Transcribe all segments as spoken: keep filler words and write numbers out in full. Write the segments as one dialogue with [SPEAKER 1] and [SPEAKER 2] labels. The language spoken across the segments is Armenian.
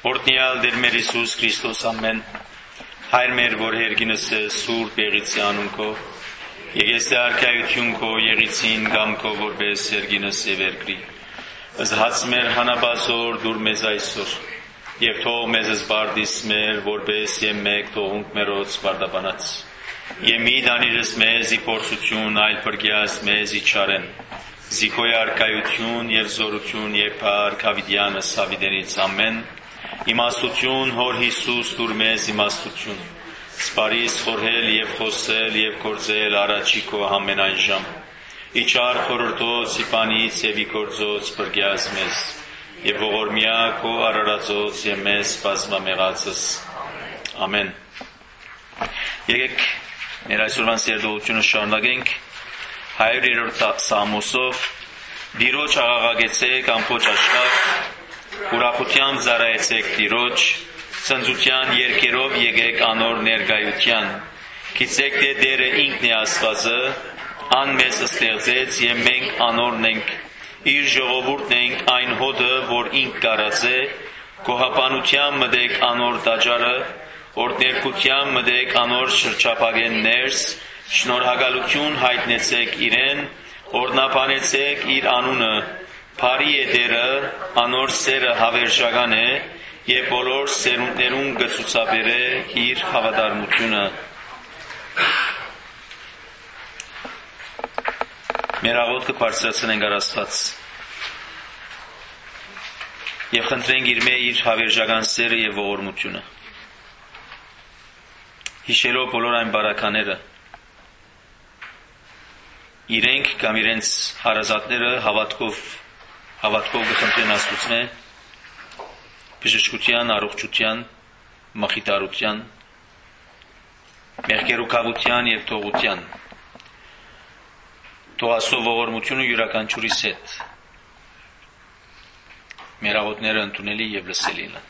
[SPEAKER 1] Օրհնյալ Տեր մեր Հիսուս Քրիստոս ամեն Հայր մեր որ հերգինս սուրբ եղիցի անուն քո եկես արքայություն քո եղիցին կամ քո որպես հերգինս եւ երկրի ըզհաց մեր հանաբազոր դուր մեզ այսօր եւ թող մեզ զբարդիս մեր որպես եւ մեկ թողունք մերոց բարդաբանած եւ մի դանիրս մեզ իփորձություն այլ բրգյաս մեզ իչարեն զիքոյ արքայություն եւ զորություն եւ արքավիդյանը սավիդենից ամեն Իմաստություն հոր Հիսուս դուր մեզ իմաստություն Սպարիս խորհել եւ խոսել եւ գործել առաջի քո ամենայն ժամ Իչար խորհրդոց իպանից եւ իգործոց բրգյաս մեզ եւ ողորմյա քո արարածոց եւ մեզ բազմամեղածս ամեն Եկեք մեր այսօրվան սերտողությունը շարունակենք հայրերորդ սամոսով Դիրոջ աղաղագեցեք ամբողջ աշխարհ Ուրախությամբ զարայեցեք Տիրոջ, ծնծության երկերով եկեք անոր ներկայության, գիտեք թե Տերը ինքն է Աստվածը, ան մեզ ստեղծեց եւ մենք անորն ենք, իր ժողովուրդն ենք այն հոդը, որ ինք կարած է, գոհապանությամբ մտեք անոր տաճարը, օրհներկությամբ մտեք անոր շրջապագեն ներս, շնորհակալություն հայտնեցեք իրեն, օրհնաբանեցեք իր անունը Փարի է Տերը, անոր սերը հավերժական է եւ բոլոր սերունդներուն գծուցաբեր է իր հավատարմությունը։ Մեր աղոթքը բարձրացնենք առ Աստված եւ խնդրենք իր մեր իր հավերժական սերը եւ ողորմությունը։ Հիշելով բոլոր այն բարակաները իրենք կամ իրենց հարազատները հավատքով Հավատքով գխնդրեն Աստծունե բժշկության, առողջության, մխիթարության, մեղքերուկավության եւ թողության թող Աստծո ողորմությունը յուրաքանչյուրիս հետ մեր աղոթները ընդունելի եւ լսելի լինեն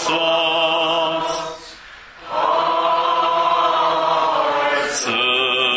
[SPEAKER 1] Sir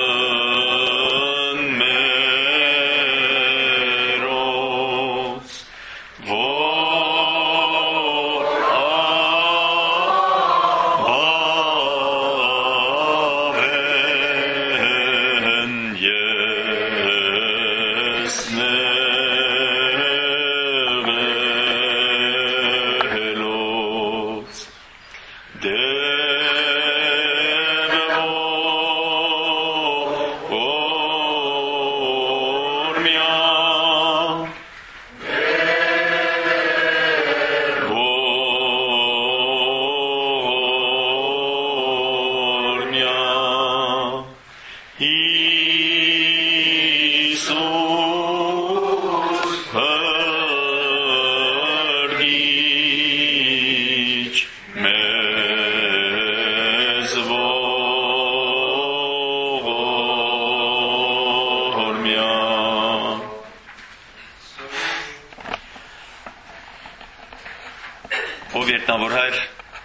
[SPEAKER 1] Գետնավոր հայր,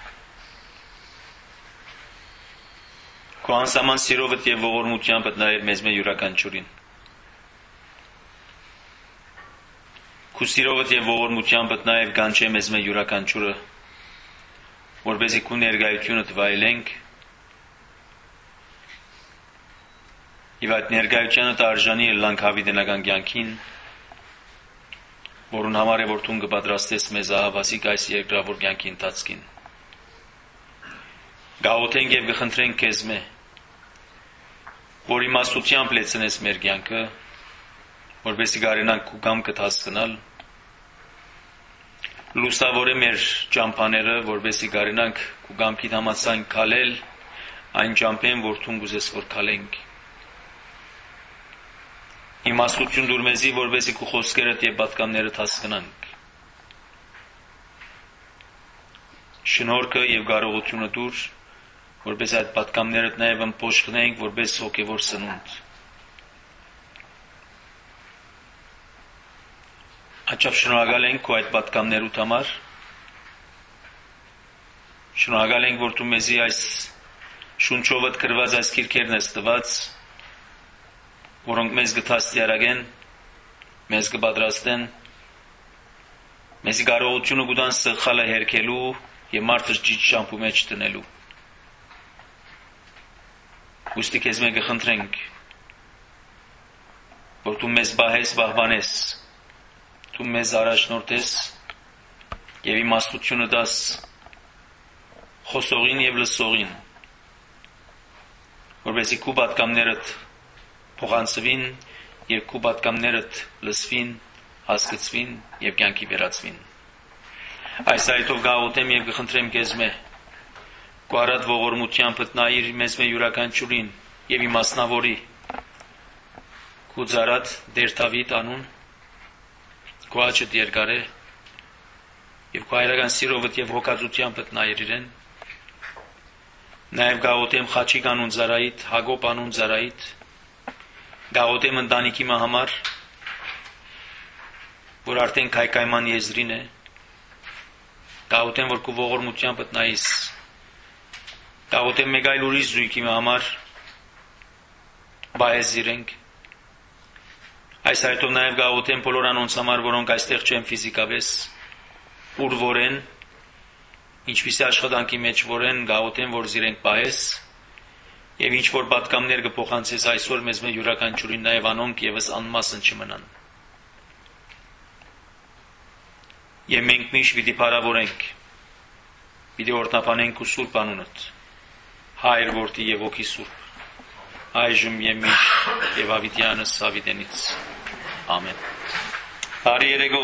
[SPEAKER 1] քո անսահման սիրովդ եւ ողորմությամբ նայր մեզ մե յուրաքանչյուրին։ Քո սիրովդ եւ ողորմությամբ նաեւ կանչե մեզ մե յուրաքանչյուրը, որպեսզի քո ներկայությունը վայելենք եւ այդ ներկայությունը արժանի ելանք հավիտենական կյանքին, որուն համար է որ դու կպատրաստես մեզ ահավասիկ այս երկրավոր կյանքի ընթացքին։ Գաղութենք եւ կխնդրենք քեզ մե, որ իմաստությամբ լեցնես մեր կյանքը, որպեսզի կարենանք քո կամքդ հասկանալ, լուսավորե մեր ճամփաները, որպեսզի կարենանք քո կամքիդ համաձայն քալել այն ճամփեն, որ դու ուզես որ քալենք։ Իմաստություն դուր մեզի, որպեսզի քո խոսքերդ եւ պատկաններդ հասկանանք։ Շնորհքը եւ կարողությունը դուր, որպեսզի այդ պատկաններդ նաեւ ըմբոշխնենք, որպես հոգեվոր սնունդ։ Աչափ շնորհակալ ենք քո այդ պատկաններուդ համար։ Շնորհակալ ենք, որ դու մեզի այս շունչովդ գրված այս քիրքերն ես տված, որոնք մեզ գտաստիարագեն, մեզ կպատրաստեն, մեզ կարողությունը կուտան սխալը հերքելու եւ մարդը ճիշտ շամփու մեջ տնելու։ Ուստի քեզ մենք կխնդրենք, որ դու մեզ բահես, բահբանես, դու մեզ առաջնորդես եւ իմաստությունը տաս խոսողին եւ լսողին, որպեսզի քո պատկամներդ փոխանցվին եւ քո պատկամներդ լսվին, հասկացվին եւ կյանքի վերածվին։ Այս այդով գաղութեմ եւ կխնդրեմ քեզ մե, քո արդ ողորմությամբ տնայիր մեզ մե յուրաքանչյուրին եւ իմաստնավորի քո ծառատ Տեր Դավիթ անուն, քո աչքդ երկար է եւ քո հայրական սիրովդ եւ հոգածությամբ տնայիր իրեն։ Նաեւ գաղութեմ Խաչիկ անուն ծառայիդ, Հակոբ անուն ծառայիդ, գաղութեմ ընտանիքի համար, որ արդեն քայքայման եզրին է, գաղութեմ, որ քո ողորմությամբ տնայիս, գաղութեմ մեկ այլ ուրիշ զույգի համար, բայես իրենք, այս հայտով նաև գաղութեմ բոլոր անոնց համար, որոնք այստեղ չեն ֆիզիկապես, ուր որեն, ինչպիսի աշխատանքի մեջ որեն, գաղութեմ, որ զիրենք բայես, եւ ինչ որ պատկամներ կփոխանցես այսօր մեզ մե յուրաքանչյուրին նաեւ անոնք եւս անմասն չմնան։ Եվ մենք միշտ պիտի փառավորենք, պիտի օրհնապանենք ու սուրբ անունդ, Հայր, Որդի եւ Հոգի Սուրբ, այժմ եւ միշտ եւ ավիտյանս ավիտենից։ Ամեն։ Բարի երեկո։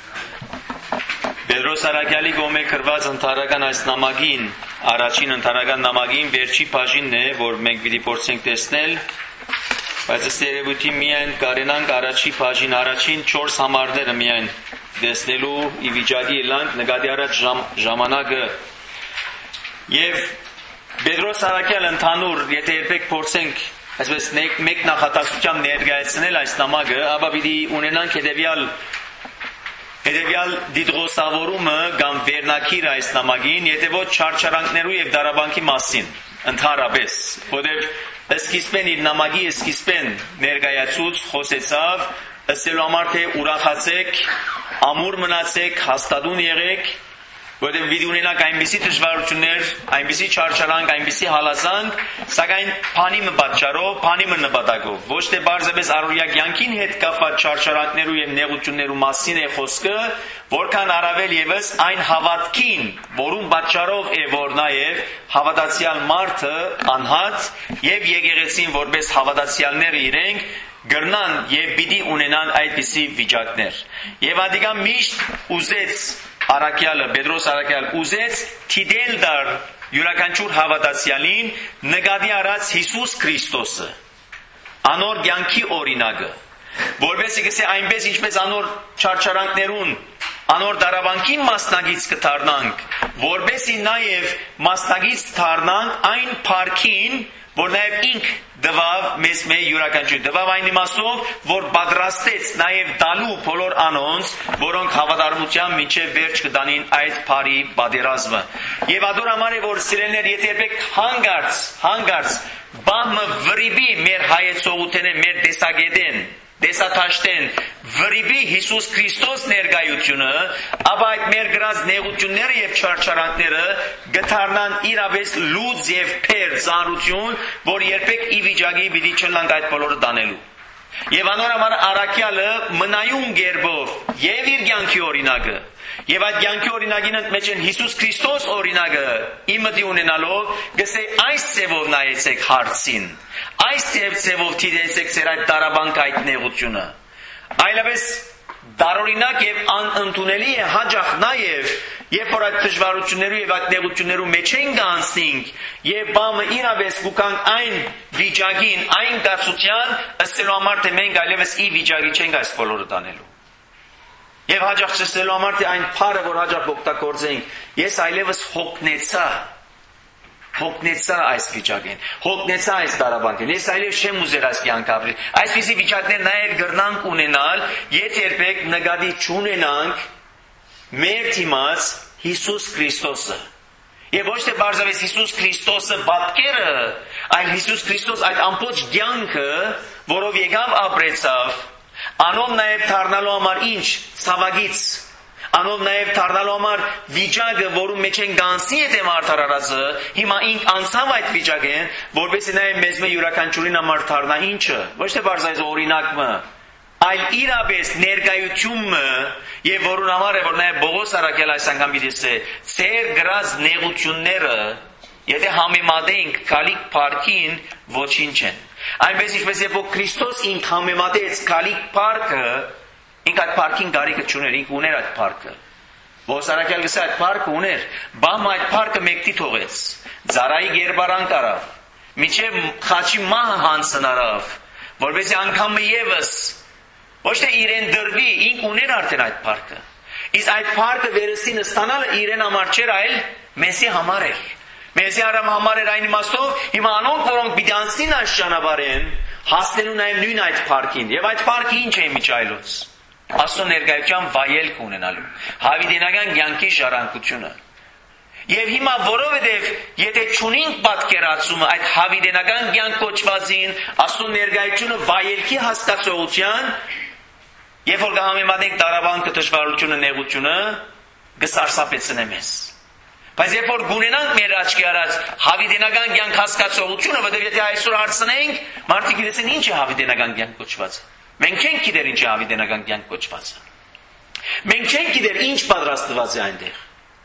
[SPEAKER 1] Պետրոս Արաքյալի կողմէ գրված ընթառական այս նամակին, առաջին ընթառական նամակին վերջի բաժինն է, որ մենք պիտի փորձենք տեսնել, բայց ըստ երևույթի միայն կարենանք առաջի բաժին, առաջին չորս համարները միայն տեսնելու ի վիճակի ելանք նկատի առած ժամանակը։ Եվ Պետրոս Արաքյալը ընդհանուր, եթե երբեք փորձենք այսպես մեկ նախատեսությամբ ներկայացնել այս նամակը, ապա պիտի ունենանք հետևյալ Հետևյալ դիտողսավորումը կամ վերնակիր այս նամակին, եթե ոչ չարչարանքներու եւ դարաբանքի մասին, ընդհանրապես, որովհետեւ սկիզբեն իր նամակի սկիզբեն ներկայացուց խոսեցավ, ըսելու համար թե ուրախացեք, ամուր մնացեք, հաստատուն եղեք, որովհետև պիտի ունենաք այնպիսի դժվարություններ, այնպիսի չարչարանք, այնպիսի հալածանք, սակայն բանի մը պատճառով, բանի մը նպատակով, ոչ թե բարձրապես առօրյա կյանքին հետ կապված չարչարանքներու եւ նեղություններու մասին է խոսքը, որքան առավել եւս այն հավատքին, որում պատճառով է որ նաեւ հավատացյալ մարդը անհատ եւ եկեղեցին որպես հավատացյալները իրենք գրնան եւ պիտի ունենան այդպիսի վիճակներ։ Եվ ադիգա միշտ ուզեց Արաքյալը, Պետրոս Արաքյալ ուզեց թիդել դար յուրաքանչյուր հավատացյալին նկատի առած Հիսուս Քրիստոսը, անոր կյանքի օրինակը, որովհետեւ գսե այնպես ինչպես անոր չարչարանքներուն, անոր դարաբանքի մասնագից կդառնանք, որովհետեւ նաև մասնագից դառնանք այն փառքին, որ նաև ինք դվավ մեզ մեր յուրաքանչյուր դվավ այն իմաստով, որ պատրաստեց նաև դալու բոլոր անոնց, որոնք հավատարմությամբ մինչև վերջ կդանին այդ բարի պատերազմը։ Եվ ադոր համար է, որ սիրելիներ, եթե երբեք հանգարց, հանգարց բամը վրիբի մեր հայեցողութենը, մեր տեսակետեն, տեսաթաշտեն վրիբի Հիսուս Քրիստոս ներկայությունը, ապա այդ մեր գրած նեղությունները եւ չարչարանքները գթարնան իրավես լուծ եւ փեր ծանրություն, որ երբեք ի վիճակի պիտի չլանք այդ բոլորը դանելու։ Եվ անորոմար առաքյալը մնայուն գերբով եւ իր կյանքի օրինակը եւ այդ կյանքի օրինակին մեջ են Հիսուս Քրիստոս օրինակը իմդի ունենալով գսե այս ծևով նայեցեք հարցին, այս ծևով թիդեցեք ծեր այդ տարաբանք այդ նեղությունը, այլապես դարօրինակ եւ անընդունելի է հաջող նաեւ երբ որ այդ դժվարություններու եւ այդ նեղություններու մեջ են գանցնենք եւ բամը իրավես գուքանք այն վիճակին, այն գացության, ըստելու համար թե մենք այլևս ի վիճակի չենք այս բոլորը տանելու։ Եվ հաջող չստելու համար թե այն փարը, որ հաջող օգտագործենք, ես այլևս հոգնեցա, հոգնեցա այս վիճակին, հոգնեցա այս տարաբանքին, ես այլևս չեմ ուզեր այս կյանք ապրել։ Այսպիսի վիճակներ նաև գրնանք ունենալ, եթե երբեք նկատի չունենանք մեր թիմած Հիսուս Քրիստոսը։ Եվ ոչ թե բարձրապես Հիսուս Քրիստոսը պատկերը, այլ Հիսուս Քրիստոս այդ ամբողջ կյանքը, որով եկավ ապրեցավ, անով նաև դառնալու համար ինչ ցավագից, անով նաև դառնալու համար վիճակը, որում մեջ են գանցի եթե մարդարարածը, հիմա ինք անցավ այդ վիճակեն, որովհետեւ նաև մեզ մե յուրաքանչյուրին համար դառնա ինչը, ոչ թե բարձրայից օրինակը, այլ իրապես ներկայությունը եւ որուն համար է որ նաև Բողոս Արաքյալ այս անգամ դիտեսե, ծեր գրած նեղությունները, եթե համեմատենք քալիք փառքին, ոչինչ են։ Այնպես ինչպես երբ որ Քրիստոս ինք համեմատեց քալիք փառքը, ինք այդ փառքին գարիկը չուներ, ինք ուներ այդ փառքը։ Բողոս Արաքյալ գսե այդ փառքը ուներ, բամ այդ փառքը մեկտի թողեց, ծարայի գերբարան կարավ, միջև խաչի մահը հանցնարավ, որովհետեւ անգամը եւս ոչ թե իրեն դրվի, ինք ուներ արդեն այդ փառքը։ Իսկ այդ փառքը վերստինը ստանալը իրեն համար չէր, այլ մեզի համար էր։ Մեզի համար էր այն իմաստով, հիմա անոնք, որոնք պիտի անցնին այս ճանապարհին, հասնելու նաև նույն այդ փառքին։ Եվ այդ փառքը ինչ է միջայլոց։ Աստծո ներկայության վայելք ունենալու, հավիտենական կյանքի ժառանգությունը։ Եվ հիմա որովհետև եթե չունենք պատկերացումը այդ հավիտենական կյանք կոչվածին, Աստծո ներկայությունը վայելքի հասկացողության, երբ որ կհամեմատենք տարաբանքը, դժվարությունը, նեղությունը, կսարսափեցնե մեզ։ Բայց երբ որ գունենանք մեր աչքի առաջ հավիտենական կյանք հասկացողությունը, որովհետև եթե այսօր հարցնենք, մարդիկ գիտեն ինչ է հավիտենական կյանք կոչվածը։ Մենք չենք գիտեր ինչ է հավիտենական կյանք կոչվածը։ Մենք չենք գիտեր ինչ պատրաստված է այնտեղ։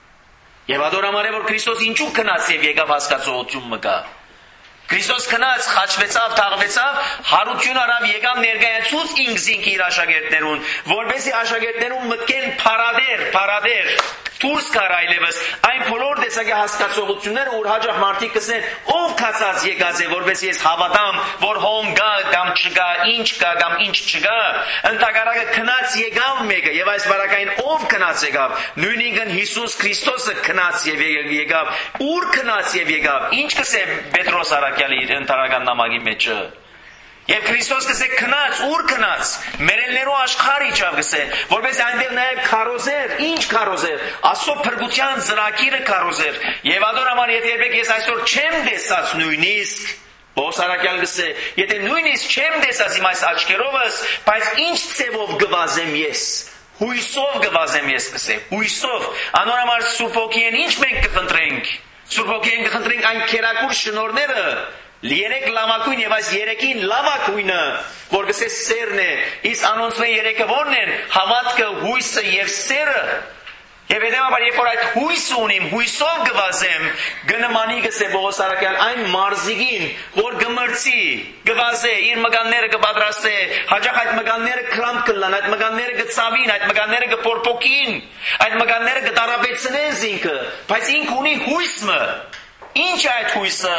[SPEAKER 1] Եվ ադորամար է որ Քրիստոս ինչու քնած եւ եկավ հասկացողություն մգա։ Քրիստոս քնած, խաչվեցավ, թաղվեցավ, հարություն արավ, եկավ ներկայացուց ինքզինք իր աշակերտներուն, որովհետեւ աշակերտներուն մտքեն փարադեր, փարադեր դուրս կար այլևս այն բոլոր տեսակի հասկացողությունները, որ հաջող մարդիկ կսեն, ով կացած եկած է, որպես ես հավատամ, որ հոն գա կամ չգա, ինչ կա կամ ինչ չգա, ընդհակառակը քնած եկավ մեկը, եւ այս վարակային ով քնած եկավ, նույնիսկ Հիսուս Քրիստոսը քնած եւ եկավ, ուր քնած եւ եկավ, ինչ կսե Պետրոս Արաքյալի իր ընտարական նամակի մեջը։ Եվ Քրիստոս կսե քնած, ուր քնած, մերելներու աշխարհ իջավ կսե, որպես այնտեղ նաև քարոզեր, ինչ քարոզեր, Աստծո փրկության ծրագիրը քարոզեր։ Եվ ադորամար եթե երբեք ես այսօր չեմ տեսած նույնիսկ, Բողոս Արաքյալ կսե, եթե նույնիսկ չեմ տեսած իմ այս աչքերովս, բայց ինչ ցևով գվազեմ ես, հույսով գվազեմ ես կսե, հույսով, անորամար Սուրբ Հոգին ինչ մենք կխնդրենք, Սուրբ Հոգին կխնդրենք այն քերակուր շնորհները, Երեք լավակույն եւ այս երեքին լավակույնը, որ գսե սերն է, իսկ անոնց մե երեքը ո՞րն են, հավատքը, հույսը եւ սերը։ Եվ հետեւաբար երբ որ այդ հույսը ունիմ, հույսով գվազեմ, գնմանի գսե Բողոս Արաքյալ այն մարզիկին, որ գմրցի, գվազե, իր մկանները կպատրաստե, հաջող այդ մկանները քրամփ կլան, այդ մկանները կծավին, այդ մկանները կփորփոքին, այդ մկանները կտարապեցնեն ինքը, բայց ինք ունի հույսը։ Ինչ է այդ հույսը։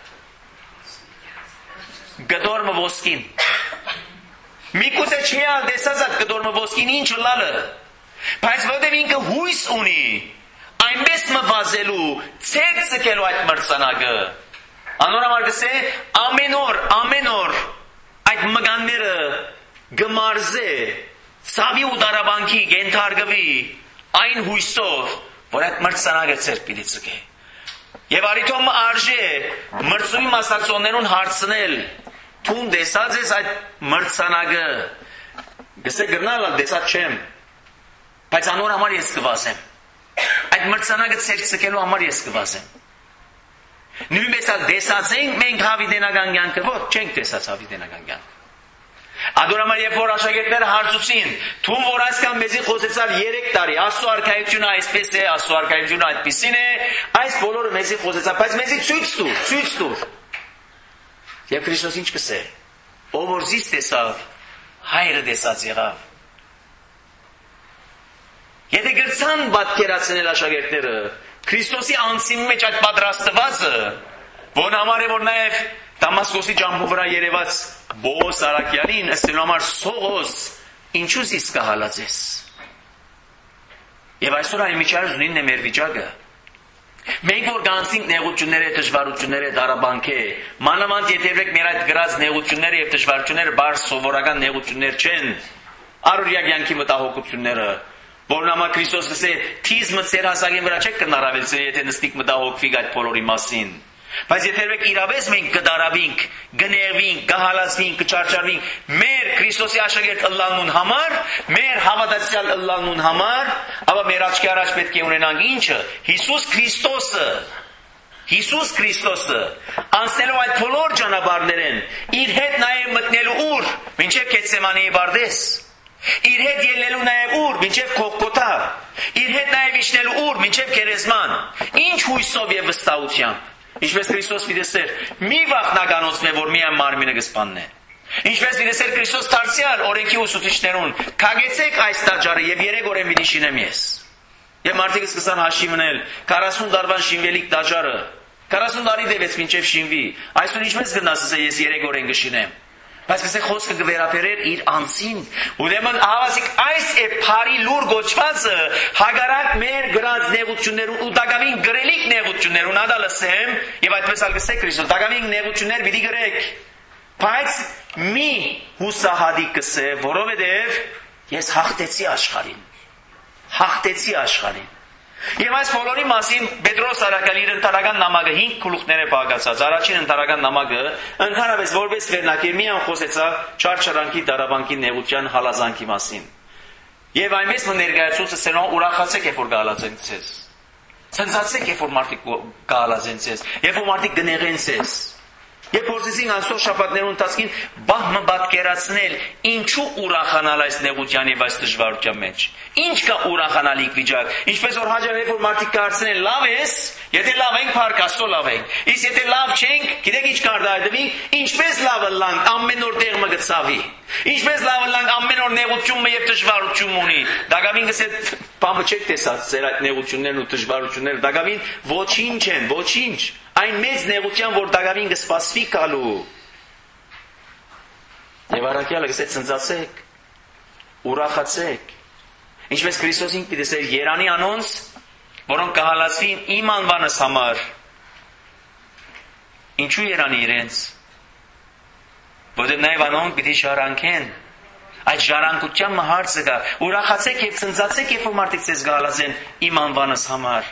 [SPEAKER 1] Գդորմը ոսկին։ Միգուցե չի ալ տեսած այդ գդորմը ոսկին ինչը լալը, բայց որտեղ ինքը հույս ունի, այնպես մվազելու, ցեր ցկելու այդ մրցանակը,
[SPEAKER 2] Անոր համար գսե ամեն օր, ամեն օր այդ մգանները գմարզե, ցավի ու դարաբանքի գենթարգվի այն հույսով, որ այդ մրցանակը ծեր պիտի ցկե։ Եվ արիթոմ արժե մրցույի մասնակցողներուն հարցնել, թուն դեսած ես այդ մրցանակը, գսե գրնալ դեսած չեմ, բայց անոր համար ես կվազեմ, այդ մրցանակը ծեր ցկելու համար ես կվազեմ։ Նույնպես ալ դեսած ենք մենք հավիտենական կյանքը, ոչ չենք դեսած հավիտենական կյանքը։ Ադորամար երբ որ աշակերտները հարցուցին, թուն որ այսքան մեզի խոսեցալ երեք տարի, Աստծո արքայությունը այսպես է, Աստծո արքայությունը այդպեսին է, այս բոլորը մեզի խոսեցալ, բայց մեզի ցույց տուր, ցույց տուր։ Եվ Քրիստոս ինչ կսե։ Ով որ զիս տեսավ, հայրը տեսած եղավ։ Եթե գրցան պատկերացնել աշակերտները Քրիստոսի անձի մեջ այդ պատրաստվածը, որն համար է որ նաև Դամասկոսի ջամբու վրա երևաց Բոոս Արաքյանին, ըստ համար Սողոս, ինչու զիս կհալածես։ Եվ այսօր այն միջարız նույնն է մեր վիճակը։ Մենք որ գանցինք նեղությունները, դժվարությունները, դարաբանքը, մանավանդ եթե մեր այդ գրած նեղությունները եւ դժվարությունները բարձ սովորական նեղություններ չեն, առօրյա կյանքի մտահոգությունները, որն ամա Քրիստոս ասե, թիզմը ծեր հասակին վրա չեք կնարավելցել, եթե նստիկ մտահոգվիկ այդ բոլորի մասին։ Բայց եթե իրավես մենք կդարավինք, գներվինք, կհալածվինք, կչարչարվինք, մեր Քրիստոսի աշակերտ ըլլալնուն համար, մեր հավատացյալ ըլլալնուն համար, ապա մեր աչքի առաջ պետք է ունենանք ինչը, Հիսուս Քրիստոսը, Հիսուս Քրիստոսը, անցնելով այդ բոլոր ճանապարհներեն, իր հետ նաև մտնելու ուր, մինչև Գեթսեմանի բարդես, իր հետ ելնելու նաև ուր, մինչև Գողգոթա, իր հետ նաև իջնելու ուր, մինչև գերեզման, ինչ հույսով եւ վստահությամբ։ Ինչպես Քրիստոս վիդեսեր, մի վախնականոցն է, որ միայն մարմինը կսպաննե։ Ինչպես վիդեսեր Քրիստոս դարձյալ օրենքի ուսուցիչներուն, քագեցեք այս տաճարը եւ երեք օր եմ շինեմ ես։ Եվ մարդիկ սկսան հաշիվ մնել, քառասուն տարվան շինվելիք տաճարը, քառասուն տարի դեպեց մինչև շինվի, այսօր ինչպես գնաս ասե ես երեք օր եմ կշինեմ։ Բայց կսե խոսքը կվերապերեր իր անձին, ուրեմն հավասիկ այս է փարի լուր գոչվածը, հագարակ մեր գրած նեղություններուն ու դակավին գրելիք նեղություններուն ադալսեմ, եւ այդպես ալ կսե Քրիստոս, դակավին նեղություններ պիտի գրեք, բայց մի հուսահատի կսե, որովհետեւ ես հաղթեցի աշխարհին, հաղթեցի աշխարհին։ Եվ այս բոլորի մասին Պետրոս Արաքյալի իր ընթարական նամակը հինգ գլուխներ է բաղկացած, առաջին ընթարական նամակը ընդհանրապես որպես վերնակեր միան խոսեցավ չարչարանքի, դարաբանքի, նեղության, հալազանքի մասին։ Եվ այնպես մը ներկայացուցը սերոն ուրախացեք, երբ որ կհալածեն ցեզ։ Ցնցացեք, երբ որ մարդիկ կհալածեն ցեզ, երբ որ մարդիկ կնեղեն ցեզ։ Եվ փորձեցին անցող շաբաթներուն ընթացքին բահմը պատկերացնել ինչու ուրախանալ այս նեղության եւ այս դժվարության մեջ։ Ինչ կա ուրախանալիք վիճակ։ Ինչպես որ հաջող որ մարդիկ կարծեն լավ ես, եթե լավ ենք փառքաստո լավ ենք։ Իսկ եթե լավ չենք, գիտեք ինչ կարտահայտվի, ինչպես լավը լանք ամեն օր տեղը գծավի։ Ինչպես լավը լանք ամեն օր նեղությունը եւ դժվարությունը ունի։ Դակավին գսե բամը չեք տեսած ձեր այդ նեղություններն ու դժվարությունները։ Դակավին ոչինչ են, ոչինչ։ Այն մեծ նեղության, որ դակավին կսպասվի գալու։ Եվ Արաքյալը գսե ցնծացեք, ուրախացեք։ Ինչպես Քրիստոսին պիտի ասեր Երանի անոնց, որոնք կհալածվին իմ անվանս համար։ Ինչու Երանի իրենց։ Որտեղ նաև անոնք պիտի շարանքեն։ Այդ շարանկության հարցը կա։ Ուրախացեք եւ ցնծացեք, երբ որ մարդիկ ձեզ կհալածեն իմ անվանս համար։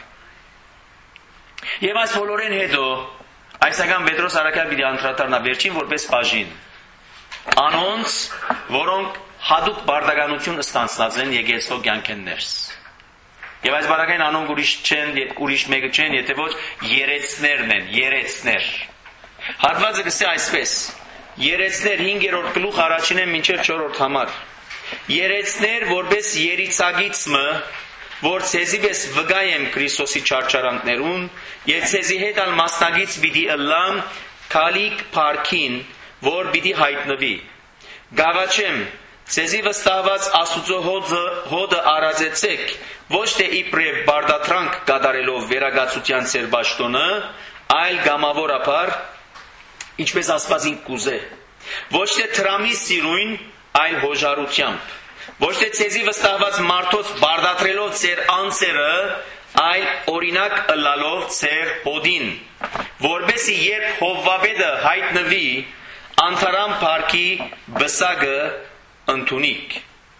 [SPEAKER 2] Եվ այս բոլորեն հետո այսական Պետրոս Արաքյալ պիտի անդրադառնա վերջին որպես բաժին։ Անոնց, որոնք հadoop բարդականություն ստանցած են եկեղեցու կյանքեն ներս։ Եվ այս բարակային անոնք ուրիշ չեն, ուրիշ մեկը չեն, եթե ոչ երեցներն են, երեցներ։ Հատվածը գսե այսպես. երեցներ հինգերորդ գլուխ առաջին են մինչև չորրորդ համար։ Երեցներ որպես երիցագիծը, որ ցեզի պես վգայ եմ Քրիստոսի չարչարանքներուն, եւ ցեզի հետ ալ մասնագից պիտի ըլլամ քալիք փարքին, որ պիտի հայտնվի։ Գաղաչեմ ցեզի վստահված Աստուծո հոդը հոդը արածեցեք, ոչ թե իբրև բարդատրանք կատարելով վերագացության ծեր ճաշտոնը, այլ գամավորապար, ինչպես Աստվածին կուզե, ոչ թե տրամի սիրույն, այլ հոժարությամբ, ոչ թե ցեզի վստահված մարդոց բարդատրելով ծեր անձերը, այլ օրինակ ըլլալով ձեր հոդին, որբեսի երբ Հովվաբեդը հայտնվի, անթարամ փառքի բսակը ընդունիք։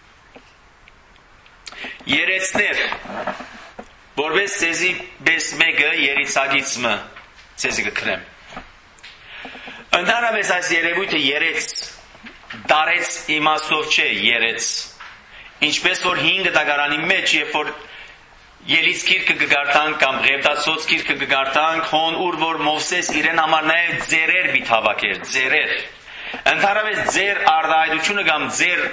[SPEAKER 2] Երեցներ, որպես ցեզի բես մեկը երիցագից մը ցեզի կքրեմ։ Ընդհանրապես այս երևույթը երեց, դարեց իմաստով չէ երեց, ինչպես որ հինգ դագարանի մեջ, երբ որ ելից գիրքը կգարտանք կամ Ղևտացոց գիրքը կգարտանք, հոն ուր որ Մովսես իրեն համար նաև ձերեր մի թավակեր, ձերեր։ Ընդհանրապես ձեր արտահայտությունը կամ ձեր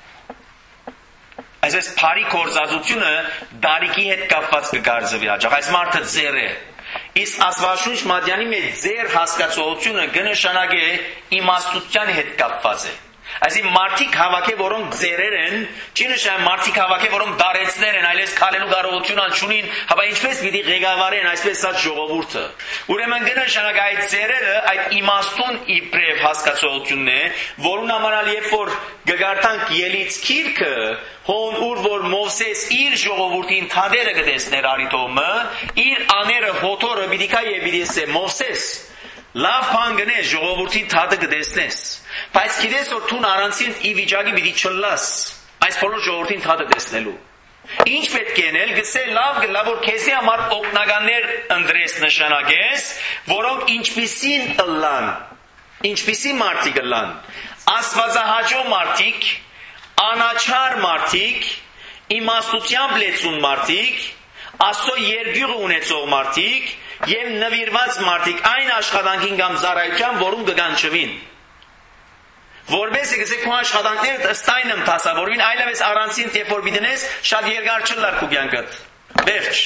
[SPEAKER 2] այսպես բարի կորզածությունը դարիքի հետ կապված կգարձվի հաճախ, այս մարդը ձեր է։ Իսկ Աստվածաշունչ Մատյանի մեջ ձեր հասկացողությունը կնշանակե իմաստության հետ կապված է։ Այսինքն մարդիկ հավաքը, որոնք ձերեր են, չի նշանակում մարդիկ հավաքը, որոնք դարեցներ են, այլևս քալելու կարողություն անցունին, հապա ինչպես պիտի ղեկավարեն այսպես ասած ժողովուրդը։ Ուրեմն կնշանակի այդ ձերերը այդ իմաստուն իբրև հասկացողությունն է, որուն համար երբ որ գգարտանք ելից քիրքը, հոն ուր որ Մովսես իր ժողովրդին թադերը կտեսներ արիտոմը, իր աները հոթորը պիտի կա եւ պիտի ասե Մովսես լավ բան գնես ժողովրդին թադը կտեսնես, բայց գիտես որ դու առանցին ի վիճակի պիտի չլաս այս բոլոր ժողովրդին թադը տեսնելու։ Ինչ պետք է անել, գսե լավ գլա որ քեզի համար օգնականներ ընտրես նշանակես, որոնք ինչպիսին ըլլան, ինչպիսի մարդիկ ըլլան, աստվածահաճո մարդիկ, անաչար մարդիկ, իմաստությամբ լեցուն մարդիկ, Աստծո երկյուղը ունեցող մարդիկ եւ նվիրված մարդիկ այն աշխատանքին կամ ծառայության, որում կգանչվին։ Որբեսի գսե քո աշխատանքները ըստայնմ դասավորվին, այլևս առանցին երբ որ դինես շատ երկար չլար քո կյանքդ։ Վերջ։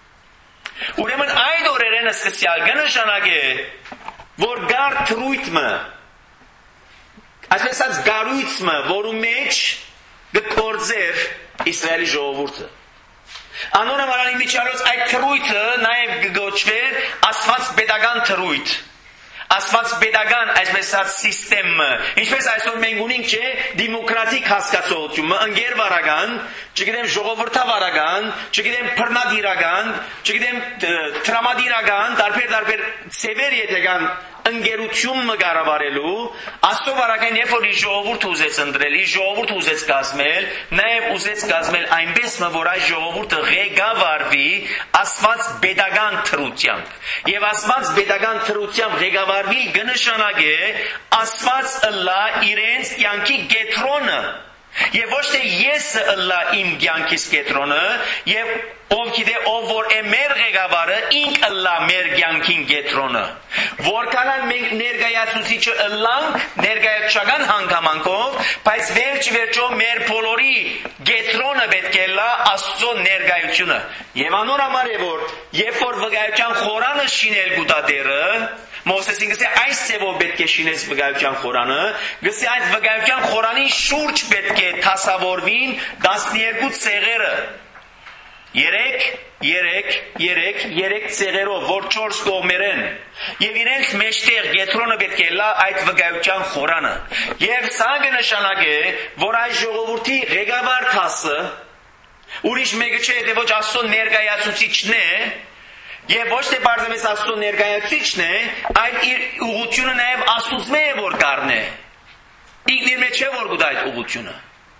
[SPEAKER 2] Ուրեմն այդ օրերեն սկսյալ կնշանակե, որ գար թրույթը, այսպես ասած գարույցը, որում մեջ կկործեր Իսրայելի ժողովուրդը։ Անոնը մարանի միջարոց այդ թրույթը նաև կգոչվեր Աստված պետական թրույթ, Աստված պետական այսպես ասած սիստեմը, ինչպես այսօր մենք ունենք չէ դեմոկրատիկ հասկացողություն, ընկեր վարական, չգիտեմ ժողովրդավարական, չգիտեմ բռնադիրական, չգիտեմ տրամադիրական, տարբեր-տարբեր ծևեր եթե կան ընկերություն մը կառավարելու, Աստծո վարակային երբ որ իր ժողովուրդը ուզեց ընտրել, իր ժողովուրդը ուզեց կազմել, նաև ուզեց կազմել այնպես մը որ այս ժողովուրդը ղեկավարվի Աստված պետական թրությամբ։ Եվ Աստված պետական թրությամբ ղեկավարվի կնշանակե Աստված ըլլա իրենց կյանքի կետրոնը։ Եվ ոչ թե ես ըլլա իմ կյանքիս կետրոնը, եւ ով գիտե ով որ է մեր ղեկավարը, ինք ըլլա մեր կյանքին կետրոնը։ Որքան մենք ներկայացուցիչը ըլլանք, ներկայացական հանգամանքով, բայց վերջ վերջո մեր բոլորի կետրոնը պետք է լա Աստծո ներկայությունը։ Եվ անոր համար է որ երբ որ վկայության խորանը շինել գուտատերը, Մովսեսին գսե այս ծևով պետք է շինես վկայության խորանը, գսե այդ վկայության խորանի շուրջ պետք է թասավորվին տասներկու ցեղերը։ Երեք, երեք, երեք, երեք ցեղերով, որ չորս կողմեր են։ Եվ իրենց մեջտեղ գետրոնը պետք է լա այդ վկայության խորանը։ Եվ սա կնշանակե, որ այս ժողովրդի ղեկավար դասը ուրիշ մեկը չէ, թե ոչ Աստծո ներկայացուցիչն է, եւ ոչ թե բարձրապես Աստծո ներկայացուցիչն է, այլ իր ուղղությունը նաեւ Աստծո է որ կառնե։ Ինքն իր մեջ է որ գուտ այդ ուղղությունը։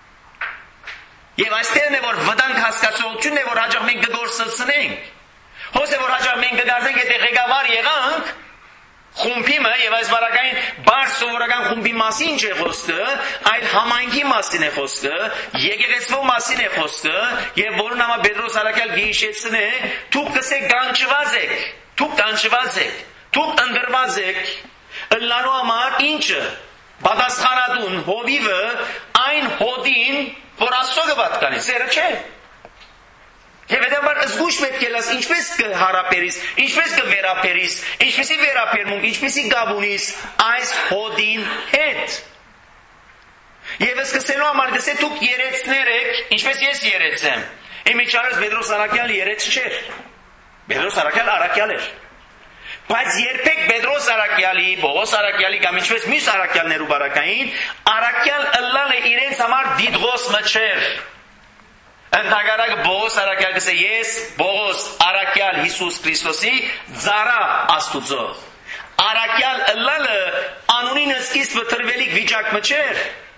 [SPEAKER 2] Եվ այստեղն է որ վտանգ հասկացողությունն է որ հաջող մենք կգործնենք։ Հոս է որ հաջող մենք կդարձենք եթե ղեկավար եղանք խումբիմը եւ այս բարակային բարձ սովորական խումբի մասին չէ խոսքը, այլ համայնքի մասին է խոսքը, եկեղեցվո մասին է խոսքը, եւ որն համա Պետրոս Արաքյալ գիշեցն է, դուք կսեք գանչված եք, դուք գանչված եք, դուք ընդրված եք, ըլլանու համար ինչը, պատասխանատուն հովիվը այն հոդին, որ Աստծո կպատկանի, սերը չէ։ Եվ հետաբար զգուշ պետք է լաս, ինչպես կհարապերիս, ինչպես կվերապերիս, ինչպեսի վերապերմունք, ինչպեսի գաբունիս այս հոդին հետ։ Եվ սկսելու համար գսե դուք երեցներ եք, ինչպես ես երեցեմ։ Իմ իչարս Պետրոս Արաքյալ երեց չէր։ Պետրոս Արաքյալ Արաքյալ էր։ Բայց երբեք Պետրոս Արաքյալի, Պողոս Արաքյալի կամ ինչպես մյուս Արաքյալներու բարակային, Արաքյալ ըլլալ է իրենց համար դիդղոս մը չէր։ Ընդհանրակ Բողոս Արաքյալ գսե ես Բողոս Արաքյալ Հիսուս Քրիստոսի ծառա Աստուծո։ Արաքյալ ըլլալը անունին սկիզբը տրվելիք վիճակը չէր։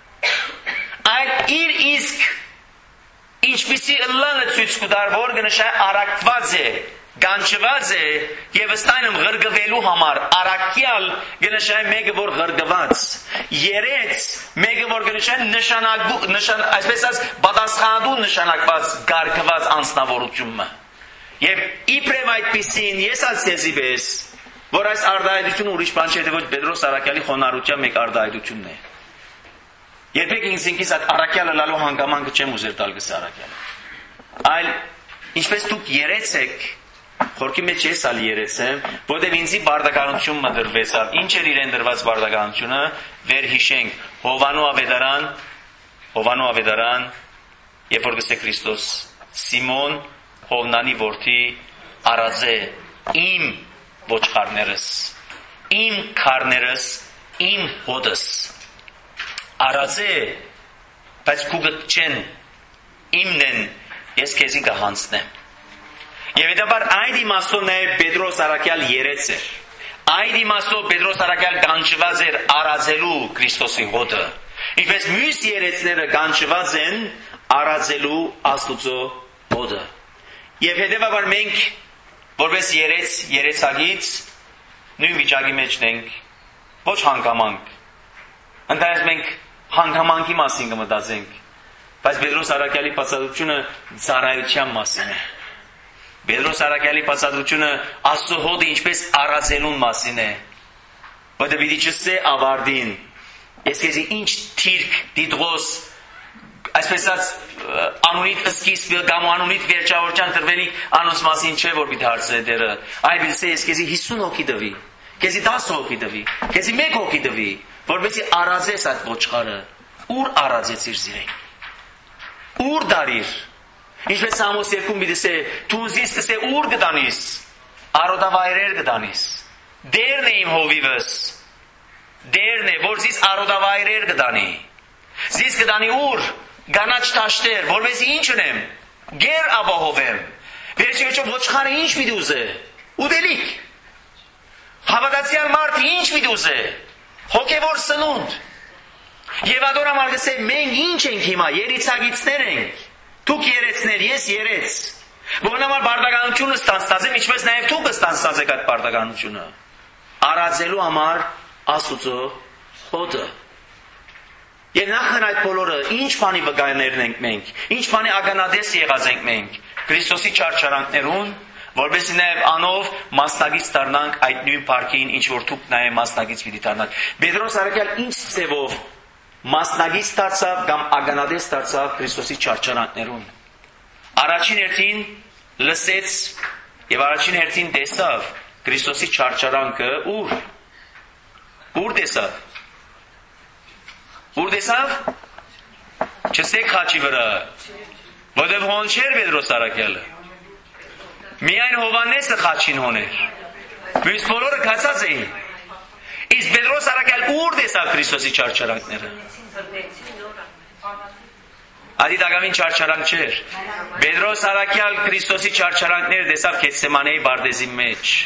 [SPEAKER 2] Այլ իր իսկ ինչպիսի ըլլալը ցույց կտար, որ գնշա արակված է, գանչված է եւ ըստայնում ղրգվելու համար արաքյալ գնշա մեկը որ ղրգված, երեց մեկը որ գնշա նշանակու նշան այսպես ասած պատասխանատու նշանակված գարկված անձնավորությունը։ Եվ իբրև այդպիսին ես ասեցի պես, որ այս արդայդությունը ուրիշ բան չէ, ոչ Պետրոս Արաքյալի խոնարհության մեկ արդայդությունն է։ Երբեք ինձ ինքիս այդ Արաքյալը լալու հանգամանքը չեմ ուզեր տալ գս Արաքյալը։ Այլ ինչպես դուք երեցեք, խորքի մեջ ես ալ երեցեմ, որտեղ ինձի բարդականություն մդրվեցավ։ Ինչ էր իրեն դրված բարդականությունը, վեր հիշենք Հովանու ավետարան, Հովանու ավետարան, երբ որ գսե Քրիստոս, Սիմոն Հովնանի որդի արածե, իմ ոչխարներս, իմ քարներս, իմ հոդս, արածե, բայց կուգտ չեն, իմն են, ես քեզի կհանցնեմ։ Եվ հետաբար այդ իմաստով նաև Պետրոս Արաքյալ երեց էր։ Այդ իմաստով Պետրոս Արաքյալ գանչված էր արածելու Քրիստոսի հոդը։ Ինչպես մյուս երեցները գանչված են արածելու Աստուծո հոդը։ Եվ հետևաբար մենք որպես երեց երեցագից նույն վիճակի մեջն ենք, ոչ հանգամանք։ Ընդհանրապես մենք հանգամանքի մասին կմտածենք, բայց Պետրոս Արաքյալի բացատրությունը ծառայության մասին է։ Պետրոս Արաքյալի բացատրությունը Աստծո հոդը ինչպես արածելուն մասին է։ Որտե պիտի չսե ավարտին, ես քեզի ինչ թիրք դիդղոս, այսպես ասած անունիդ սկիզբը կամ անունիդ վերջավորության տրվելիք անոնց մասին չէ որ պիտի հարցը դերը, այլ պիտի սե ես քեզի հիսուն հոգի տվի, քեզի տասը հոգի տվի, քեզի մեկ հոգի տվի, որովհետեւ արածես այդ ոչխարը, ուր արածեցիր զիրենք, ուր դարիր, ինչպես Սամոս երկում պիտի սե, դու զիս կսե ուր գտանիս, արոդավայրեր գտանիս, դերն է իմ հովիվս, դերն է, որ զիս արոդավայրեր գտանի, զիս գտանի ուր, գանաչ տաշտեր, որովհետեւ ինչ ունեմ, գեր ապահովեմ, վերջի վերջո ոչխարը ինչ պիտի ուզե, ուտելիք, հավատացյալ մարդը ինչ պիտի ուզե, հոգևոր սնունդ, եւ ադորամալ գսե մենք ինչ ենք հիմա, երիցագիցներ ենք, դուք երեցներ, ես երեց, որոնամալ բարդականությունը ստանցած եմ, ինչպես նաեւ դուք ստանցած եք այդ բարդականությունը, արածելու համար Աստուծո հոդը։ Եվ նախն այդ բոլորը ինչ բանի վկայներն ենք մենք, ինչ բանի ականադես եղած ենք մենք, Քրիստոսի չարչարանքներուն, որովհետեւ նաև անով մասնագից դառնանք այդ նույն парքին, ինչ որ դուք նաև մասնագից պիտի դառնաք։ Պետրոս Արաքյալ ինչ ծևով մասնագից դարձավ կամ ականադես դարձավ Քրիստոսի չարչարանքներուն։ Առաջին հերթին լսեց եւ առաջին հերթին տեսավ Քրիստոսի չարչարանքը ուր։ Ուր տեսավ։ Ուր տեսավ։ Չսեք խաչի վրա։ Որտեւ հոն չէր Պետրոս Արաքյալը։ Միայն Հովանեսը խաչին հոներ։ Մյուս բոլորը քացած էին։ Իսկ Պետրոս Արաքյալ ուր տեսավ Քրիստոսի չարչարանքները։ Ադի դակամին չարչարանք չէր։ Պետրոս Արաքյալ Քրիստոսի չարչարանքները տեսավ Գեթսեմանեի բարձեզի մեջ։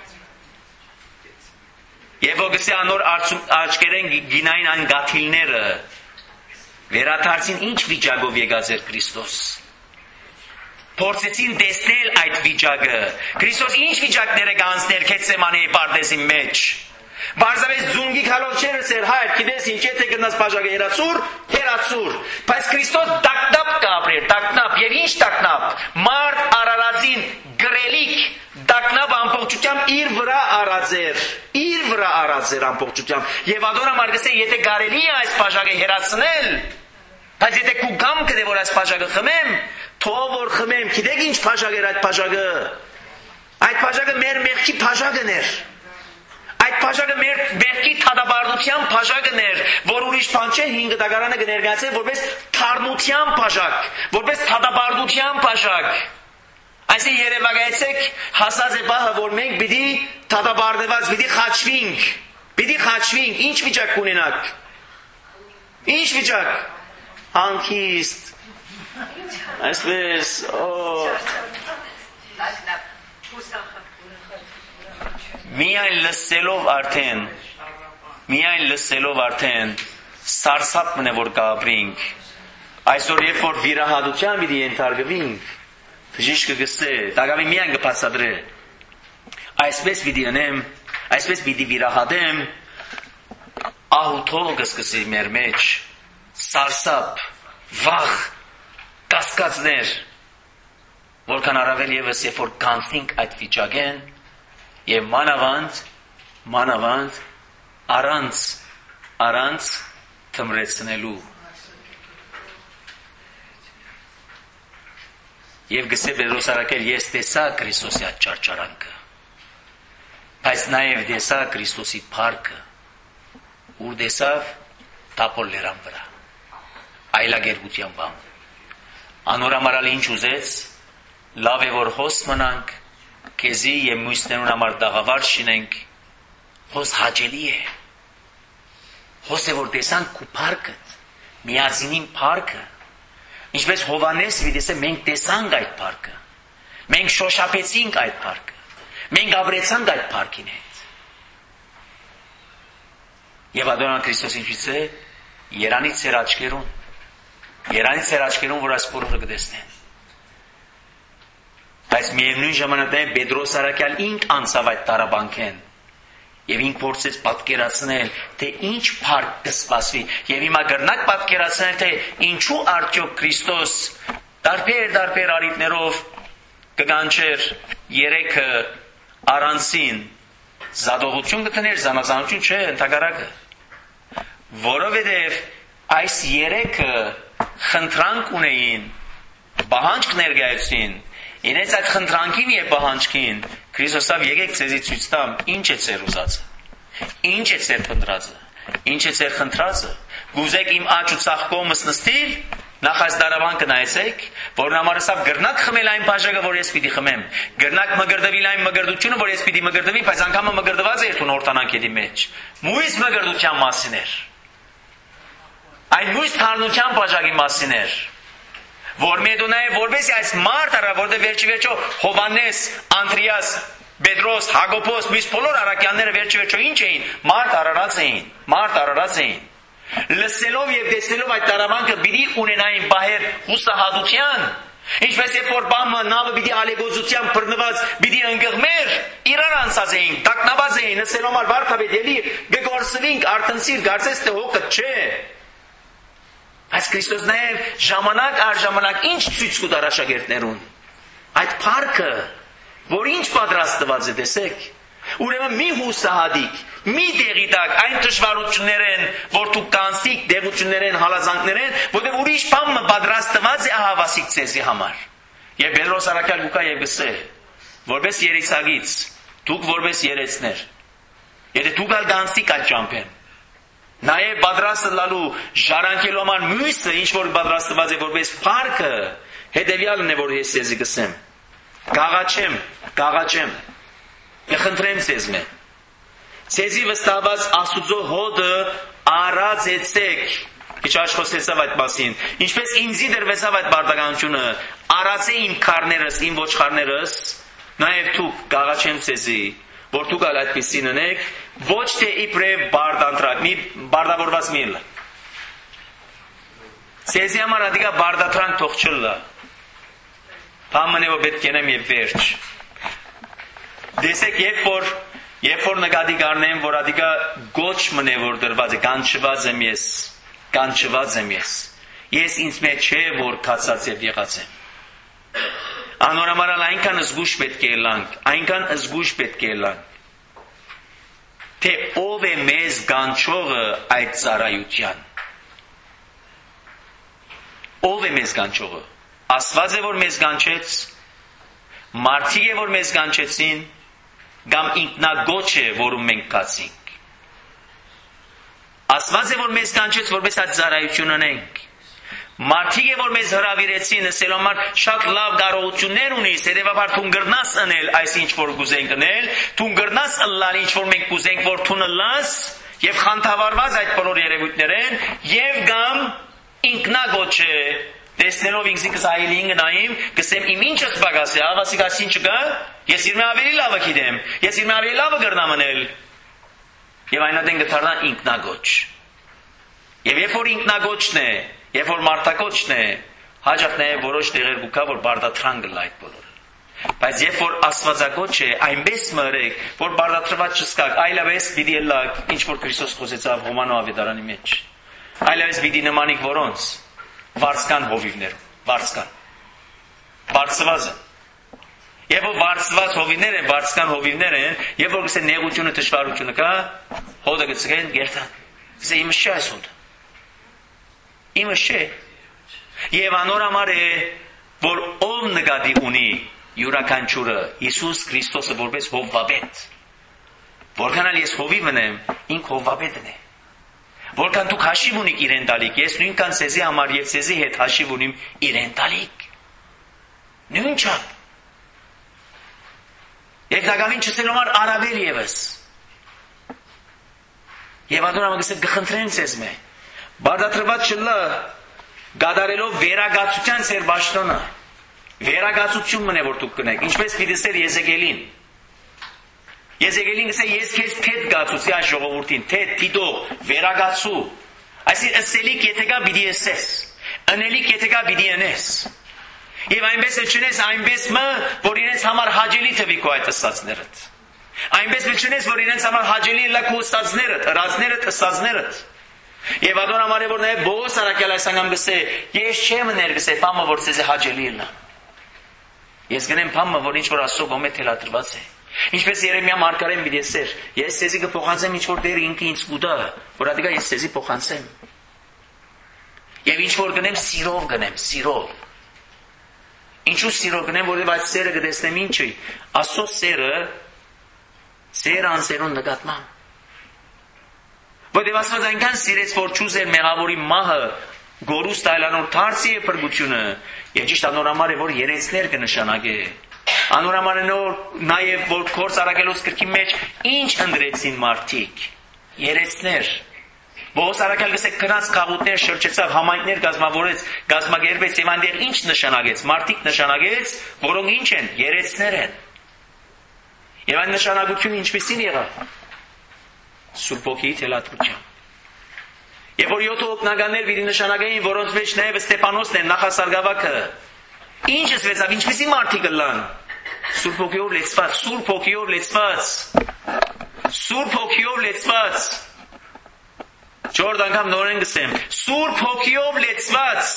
[SPEAKER 2] Եվ ոգսի անոր աչքերեն գինային այն գաթիլները վերադարձին ինչ վիճակով եկած էր Քրիստոս։ Փորձեցին տեսնել այդ վիճակը։ Քրիստոս ինչ վիճակներ է կանցներ Գեթսեմանեի բարձեզի մեջ։ Բարձավես ձունգի քալով չեր սեր հայր, գիտես ինչ եթե գտնաս բաժակը երացուր, երացուր։ Բայց Քրիստոս տակնապ կապրեր, տակնապ եւ ինչ տակնապ։ Մարդ արարածին գրելիք տակնապ ամբողջությամբ իր վրա արածեր, իր վրա արածեր ամբողջությամբ։ Եվ ադորա մարգսե եթե կարելի է այս բաժակը երացնել, բայց եթե քու գամ կդե որ այս բաժակը խմեմ, թող որ խմեմ, գիտեք ինչ բաժակ էր այդ բաժակը։ Այդ բաժակը մեր մեղքի բաժակն էր։ Այդ բաժակը մեր մեղքի թադաբարդության բաժակն էր, որ ուրիշ բան չէ, հինգ դագարանը կներկայացել որպես թարմության բաժակ, որպես թադաբարդության բաժակ։ Այսինքն երևակայեցեք հասած է բահը, որ մենք պիտի թադաբարդված, պիտի խաչվինք, պիտի խաչվինք, ինչ վիճակ կունենաք։ Ինչ վիճակ։ Անքիստ, Այսպես, միայն լսելով արդեն, միայն լսելով արդեն, սարսափ մնե որ կապրինք, այսօր երբ որ վիրահատության պիտի ենթարկվինք, բժիշկը գսե, տակավի միայն կփաստադրե, այսպես պիտի անեմ, այսպես պիտի վիրահատեմ, ահութով կսկսի մեր մեջ, սարսափ, վախ, կասկածներ, որքան առավել ևս երբ որ կանցնենք այդ վիճակեն եւ մանավանդ, մանավանդ առանց, առանց թմրեցնելու եւ գսե Պետրոս արաքել ես տեսա Քրիստոսի ճարճարանքը, բայց նաեւ տեսա Քրիստոսի փառքը, ուր տեսավ տապոլ լերան վրա, այլագերգության բան, անորամարալ ինչ ուզեց, լավ է որ հոս մնանք, քեզի եւ մույսներուն համար դաղավար շինենք, հոս հաճելի է, հոս է որ տեսանք քու փառքդ, միազինին փառքը, ինչպես Հովանես վիդեսը մենք տեսանք այդ փառքը, մենք շոշափեցինք այդ փառքը, մենք ապրեցանք այդ փառքին հետ, եւ Ադոնա Քրիստոսին ինչպես է, Երանից ծեր աչքերուն, Երանից ծեր աչքերուն, որ այս փորը կտեսնեն, բայց միևնույն ժամանակում Պետրոս արաքյալ ինք անցավ այդ տարաբանքեն եւ ինք փորձեց պատկերացնել թե ինչ փառք կսպասվի եւ հիմա գրնակ պատկերացնել թե ինչու արդյոք Քրիստոս տարբեր տարբեր արիտներով կգանչեր երեքը առանցին զադողություն կտներ զանազանություն չէ ընդհակառակը որովհետեւ այս երեքը խնդրանք ունեին բանջք ներկայացին Ինեց այդ խնդրանքին եւ պահանջքին Քրիստոսով եկեք ցեզի ցույց տամ ինչ է ծեր ուզածը ինչ է ծեր փնտրածը ինչ է ծեր խնդրածը գուզեք իմ աճ ու ցախկոմս նստիր նախ այս դարավանքը նայեցեք որ համարսավ գրնակ խմել այն բաժակը որ ես պիտի խմեմ գրնակ մգրդվել այն մգրդությունը որ ես պիտի մգրդվի բայց անգամ մգրդված է երթուն օրտանանքերի մեջ մույս մգրդության մասին էր այն մույս թարնության բաժակի մասին էր որ մեդոնայ որպես այս մարտը որտեղ վերջի վերջո Հովանես, Անդրեաս, Պետրոս, Հակոբոս, մյուս բոլոր առաքյալները վերջի վերջո ինչ էին, մարդ արարած էին, մարդ արարած էին։ Լսելով եւ տեսնելով այդ տարավանքը պիտի ունենային բահեր հուսահատության, ինչպես երբ որ բամը նավը պիտի ալեգոզության բռնված պիտի ընկղմեր, իրար անցած էին, տակնաբազ էին, լսելով մար վարդապետ ելի, գգորսվինք, արտնցիր, գարցես թե հոգը չէ։ Այս Քրիստոս նաև ժամանակ առ ժամանակ ինչ ցույց կտար աշակերտներուն այդ փառքը որ ինչ պատրաստված է տեսեք ուրեմն մի հուսահատիկ մի դեղի տակ այն դժվարություններեն որ դու կանցիկ դեղություններեն հալազանքներեն որտեղ ուրիշ բան պատրաստված է ահավասիկ ցեզի համար եւ Պետրոս արաքյալ Լուկա եւ գսե որպես երեցագից դուք որպես երեցներ եթե դուք ալ կանցիկ այդ ճամփեն Նաև պատրաստը լալու ժառանգելու համար մյուսը ինչ որ պատրաստված է որպես փառքը հետեւյալն է որ ես ցեզի գսեմ Գաղաչեմ գաղաչեմ Կխնդրեմ ցեզ մե Ցեզի վստահված Աստուծո հոդը արածեցեք Քիչ աշխոսեցավ այդ մասին ինչպես ինձի դրվեցավ այդ բարդականությունը արածե իմ քարներս իմ ոչխարներս նաև դուք գաղաչեմ ցեզի որ դուք ալ այդպեսին ունեք ոչ թե իբրև բարդանտրակ մի բարդավորված միլ ցեզի համար ադիգա բարդատրանք թող չլա բամն է որ պետք ենեմ եւ վերջ դեսեք երբ որ երբ որ նկատի կառնեմ որ ադիգա գոչ մնե որ դրված է կանչված եմ ես կանչված եմ ես ես ինձ մեջ չէ որ կացած եւ եղած եմ Անորամարալ այնքան զգուշ պետք է լանք, այնքան զգուշ պետք է լանք, թե ով է մեզ գանչողը այդ ծառայության, ով է մեզ գանչողը, Աստված է որ մեզ գանչեց, մարդիկ է որ մեզ գանչեցին, կամ ինքնագոչ է որում մենք կացինք, Աստված է որ մեզ գանչեց որպես այդ ծառայություն ունենք, Մարդիկ է որ մեզ հրավիրեցին ասելով համար շատ լավ կարողություններ ունիս հետևաբար դու գրնաս անել այս ինչ որ կուզենք անել դու գրնաս ըլլալ ինչ որ մենք կուզենք որ դու լաս եւ խանդավառված այդ բոլոր երևույթներեն եւ գամ ինքնագոչ է Տեսնելով ինքսիկս այլին գնայիմ, կսեմ իմ ինչս բագաս է, ավասիկ ասին չկա, ես իր մե ավելի լավը գիտեմ, ես իր մե ավելի լավը գրնամ անել։ Եվ այնուհետև գտարնա ինքնագոչ։ Եվ երբ որ ինքնագոչն է, երբ որ մարդակոչն է, հաջող նաև որոշ տեղեր կուքա, որ բարդաթրան գլա այդ բոլորը։ Բայց երբ որ աստվածագոչ է, այնպես մրեք, որ բարդաթրված չսկակ, այլևս պիտի ելակ, ինչ որ Քրիստոս խոսեցավ Հոմանո ավետարանի մեջ։ Այլևս պիտի նմանիկ որոնց վարձկան հովիվներում, վարձկան։ Վարձված են։ Եվ որ վարձված հովիվներ են, վարձկան հովիվներ են, եւ որ գսե նեղությունը, դժվարությունը կա, հոդը գցեն գերտան։ Գսե իմը չէ այս հոդը։ Իմը չէ։ Եվ անորամար է, որ ով նկատի ունի յուրաքանչյուրը Հիսուս Քրիստոսը որպես հովվապետ։ Որքան էլ ես հովիվն եմ, ինք հովվապետն է։ Որքան դուք հաշիվ ունիք իրեն տալիք, ես նույնքան սեզի համար եւ սեզի հետ հաշիվ ունիմ իրեն տալիք։ Նույն չափ։ Եվ դակամին չսել համար առավել եւս։ Եվ անդորամը գսե գխնդրեն սեզ մե։ Բարդատրված չլա գադարելով վերագացության ծեր բաշտոնը։ Վերագացություն մնե որ դուք կնեք, ինչպես պիտի սեր Եզեկիելին։ Եզեկիելին գսե ես քեզ թեթ գացուցի այս ժողովրդին, թեթ տիտո վերագացու։ Այսինքն ըսելիք եթե կա պիտի եսես, ընելիք եթե կա պիտի ընես։ Եվ այնպես էլ չնես այնպես մը, որ իրենց համար հաճելի թվի քո այդ ըսածներդ։ Այնպես էլ չնես, որ իրենց համար հաճելի լա քո ըսածներդ, ըրածներդ, ըսածներդ։ Եվ ադոնամար է որ նաև Բողոս Արաքյալ այս անգամ գսե, ես չեմ ներգսե փամը որ ցեզ հաճելի լա։ Ես գնեմ փամը որ ինչ որ Աստծո կողմէ թելադրված է։ Ինչպես Երեմիա մարգարեն բիդեսեր, ես ցեզի կփոխանցեմ ինչ որ դեր ինքը ինձ կուտա, որ ադիգա ես ցեզի փոխանցեմ։ Եվ ինչ որ գնեմ սիրով գնեմ, սիրով։ Ինչու սիրով գնեմ, որովհետև այդ սերը կտեսնեմ ինչի։ Աստծո սերը սեր անսերուն նկատմամբ։ Որովհետև Աստված այնքան սիրեց, որ չուզեր մեղավորի մահը գորուս տայլանոր դարձի է փրկությունը, եւ ճիշտ անորամար է որ երեցներ կնշանակե։ Անորամար է նոր նաեւ որ Գործ Արաքելոց գրքի մեջ ինչ ընդրեցին մարդիկ։ Երեցներ։ Բողոս Արաքյալ գսե քնած խաղուտներ շրջեցավ, համայնքներ կազմավորեց, գազմագերբեց եւ այնտեղ ինչ նշանակեց։ Մարդիկ նշանակեց, որոնք ինչ են, երեցներ են։ Եվ այն նշանակությունը ինչպեսին եղավ։ Սուրբ Օքիի թելադրությամբ։ Եվ որ յոթ օգնականներ պիտի նշանակեին, որոնց մեջ նաև Ստեփանոսն է, նախասարգավակը։ Ինչ ասվեցավ, ինչպեսի մարդիկ լան։ Սուրբ Օքիով լեցված, Սուրբ Օքիով լեցված։ Սուրբ Օքիով լեցված։ Չորդ անգամ նորեն գսեմ, Սուրբ Օքիով լեցված։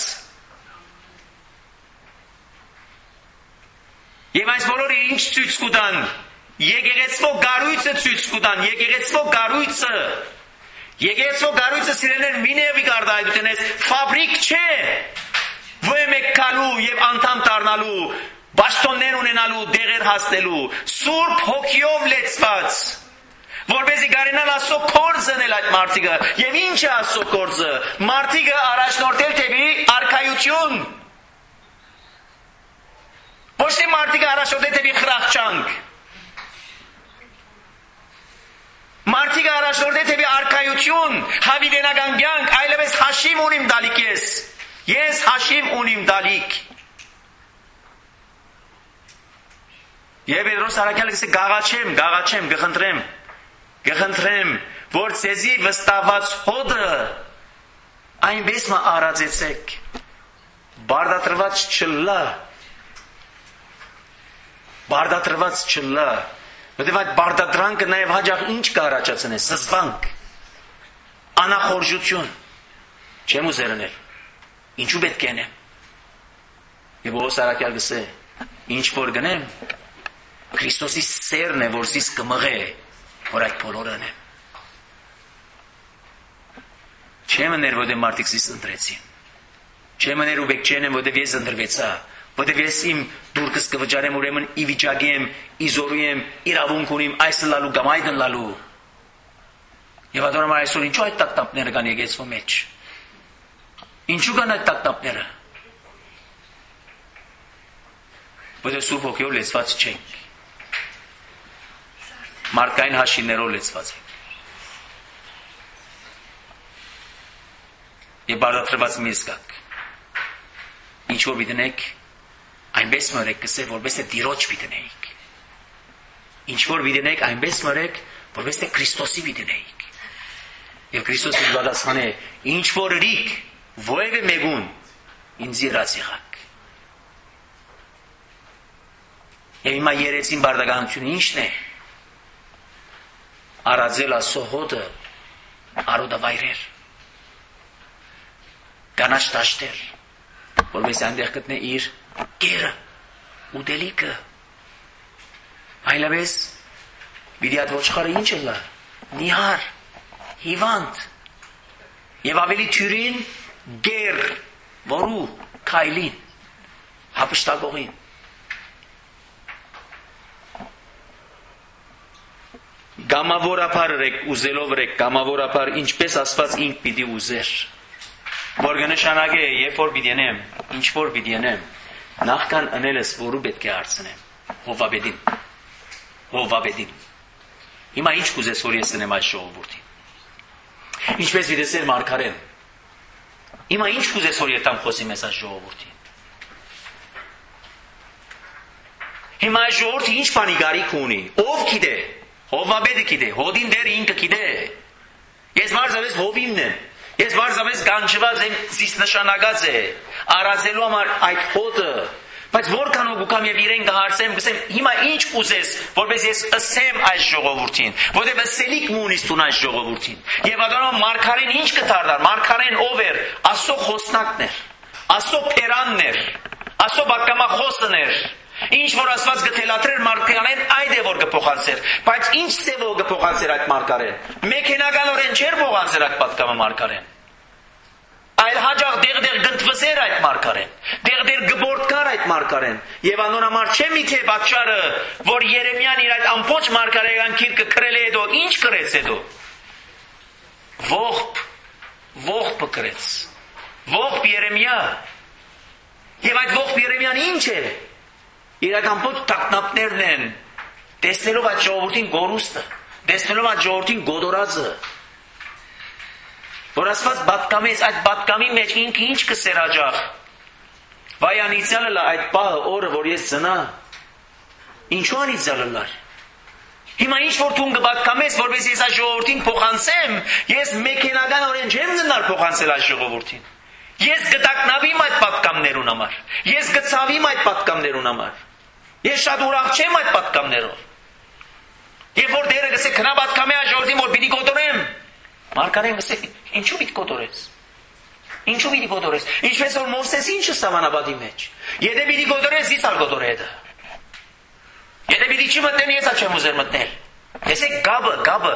[SPEAKER 2] Եվ այս բոլորը ինչ ցույց կտան։ Եկեղեցվո գարույցը ցույց կտան, եկեղեցվո գարույցը։ Եկեղեցվո գարույցը սիրելներ մինեվի կարդայդությունես ֆաբրիկ չէ։ Ոյմեք կալու եւ անդամ դառնալու, բաշտոններ ունենալու, դեղեր հասնելու, Սուրբ Հոգիով լեցված։ Որպեսզի գարենան Աստծո կորձնել այդ մարդիկը։ Եվ ինչ է Աստծո կորձը։ Մարդիկը առաջնորդել դեպի արքայություն։ Ոչ թե մարդիկը առաջնորդել դեպի խրախճանք։ Մարդիկը առաջնորդել դեպի արքայություն, հավիտենական կյանք, այլևս հաշիվ ունիմ դալիք ես։ Ես հաշիվ ունիմ դալիք։ Եվ Պետրոս Արաքյալը գսե գաղաչեմ, գաղաչեմ, գխնդրեմ, գխնդրեմ, որ ցեզի վստահված հոդը այնպես մա արածեցեք, բարդատրված չլա, բարդատրված չլա, որտեղ այդ բարդատրանքը նաև հաջող ինչ կառաջացնի, զզվանք, անախորժություն, չեմ ուզերնել, ինչու պետք է նեմ, եւ Պողոս Արաքյալ գսե, ինչ որ գնեմ, Քրիստոսի սերն է, որ զիս կմղե, որ այդ բոլորն է։ Չեմ ներ, որտեղ մարդիկ զիս ընտրեցին։ Չեմ ներ ու բեք չեն եմ, որտեղ ես ընտրվեցա, որտեղ ես իմ դուրքս կվճարեմ, ուրեմն ի վիճակի եմ, ի զորու եմ, իրավունք ունիմ այս լալու կամ այդ լալու։ Եվ ադորամար այսօր ինչու այդ տակտապները կան եկեղեցու մեջ։ Ինչու կան այդ տակտապները։ Որտեղ Սուրբ Հոգիով լեցված չենք։ Մարդկային հաշիվներով լեցված ենք։ Եվ բարդատրված մի զգաք։ ինչ որ պիտենեք այնպես մորեք կսե որպես թե Տիրոջ պիտենեիք ինչ որ պիտենեք այնպես մորեք որպես թե Քրիստոսի պիտենեիք եւ Քրիստոսը պատասխան է ինչ որ ըրիք ովևէ մեկուն ինձ յրած եղաք եւ հիմա երեցին բարդականությունը ի՞նչն է արածել Աստծո հոտը արոդավայրեր կանաչ դաշտեր որպես այնտեղ գտնե իր կերը ուտելիքը այլապես պիտի այդ ոչխարը ինչ է լա նիհար հիվանդ եւ ավելի թյուրին գեր որու քայլին հապշտակողին գամավորապար եք ուզելով եք գամավորապար ինչպես Աստված ինք պիտի ուզեր որ կնշանակե երբ որ պիտենեմ ինչ որ պիտենեմ նախքան անելս որու պետք է հարցնեմ Հովվաբեդին Հովվաբեդին հիմա ինչ կուզես որ ես ընեմ այս ժողովրդին ինչպես վիդեսեր մարգարեն հիմա ինչ կուզես որ երտամ խոսիմ ես այս ժողովրդին հիմա այս ժողովրդը ինչ բանի գարիք ունի ով գիտե Հովվաբեդը գիտե հոդին դեր ինքը գիտե ես մարզավես հովիմն եմ ես մարզավես գանչված եմ զիս նշանակած է արածելու համար այդ հոտը բայց որքան ուգուկամ եւ իրեն կհարցեմ գսեմ հիմա ինչ կուզես որպես ես ասեմ այս ժողովրդին որտեղ ասելիք մունիս տուն այս ժողովրդին եւ ադոնա մարգարեն ինչ կդառնար մարգարեն ով էր Աստծո խոսնակն էր Աստծո փերանն էր Աստծո բակամախոսն էր ինչ որ Աստված գտելատրեր մարգարեն այդ է որ կփոխանցեր բայց ինչ ծևով կփոխանցեր այդ մարգարեն մեքենականորեն չէր փոխանցեր այդ պատկամը մարգարեն այլ հաջող դեղ-դեղ գտնվեր այդ մարգարեն դեղ-դեղ գբորտկար այդ մարգարեն եւ անոր համար չէ միթե պատճառը որ Երեմիան իր այդ ամբողջ մարգարեական քիրքը քրել է հետո ինչ կրեց հետո ողբ ողբ կրեց ողբ Երեմիա եւ այդ ողբ Երեմիան ինչ է իր այդ ամբողջ տակնապներն են տեսնելով այդ ժողովրդին գորուստը տեսնելով այդ ժողովրդին գոդորածը որ Աստված բատկամից այդ բատկամի մեջ ինքը ինչ կսեր աջախ վայ անիցյալը լա այդ պահը օրը որ ես ծնա ինչու անիցյալը լար հիմա ինչ որ դու կբատկամես որպես ես այդ ժողովրդին փոխանցեմ ես մեքենականորեն չեմ գնար փոխանցել այդ ժողովրդին ես գտակնավիմ այդ պատկամներուն համար ես գծավիմ այդ պատկամներուն համար ես շատ ուրախ չեմ այդ պատկամներով երբ որ դերը գսե քնա պատկամի այդ ժողովրդին որ պիտի կոտորեմ մարգարեն գսե ինչու պիտի կոտորես ինչու պիտի կոտորես ինչպես որ Մովսեսի ինչը սավանաբադի մեջ եթե պիտի կոտորես իս ալ կոտորե դա եթե պիտի չի մտնեմ ես ալ չեմ ուզեր մտնել եսեք գաբը գաբը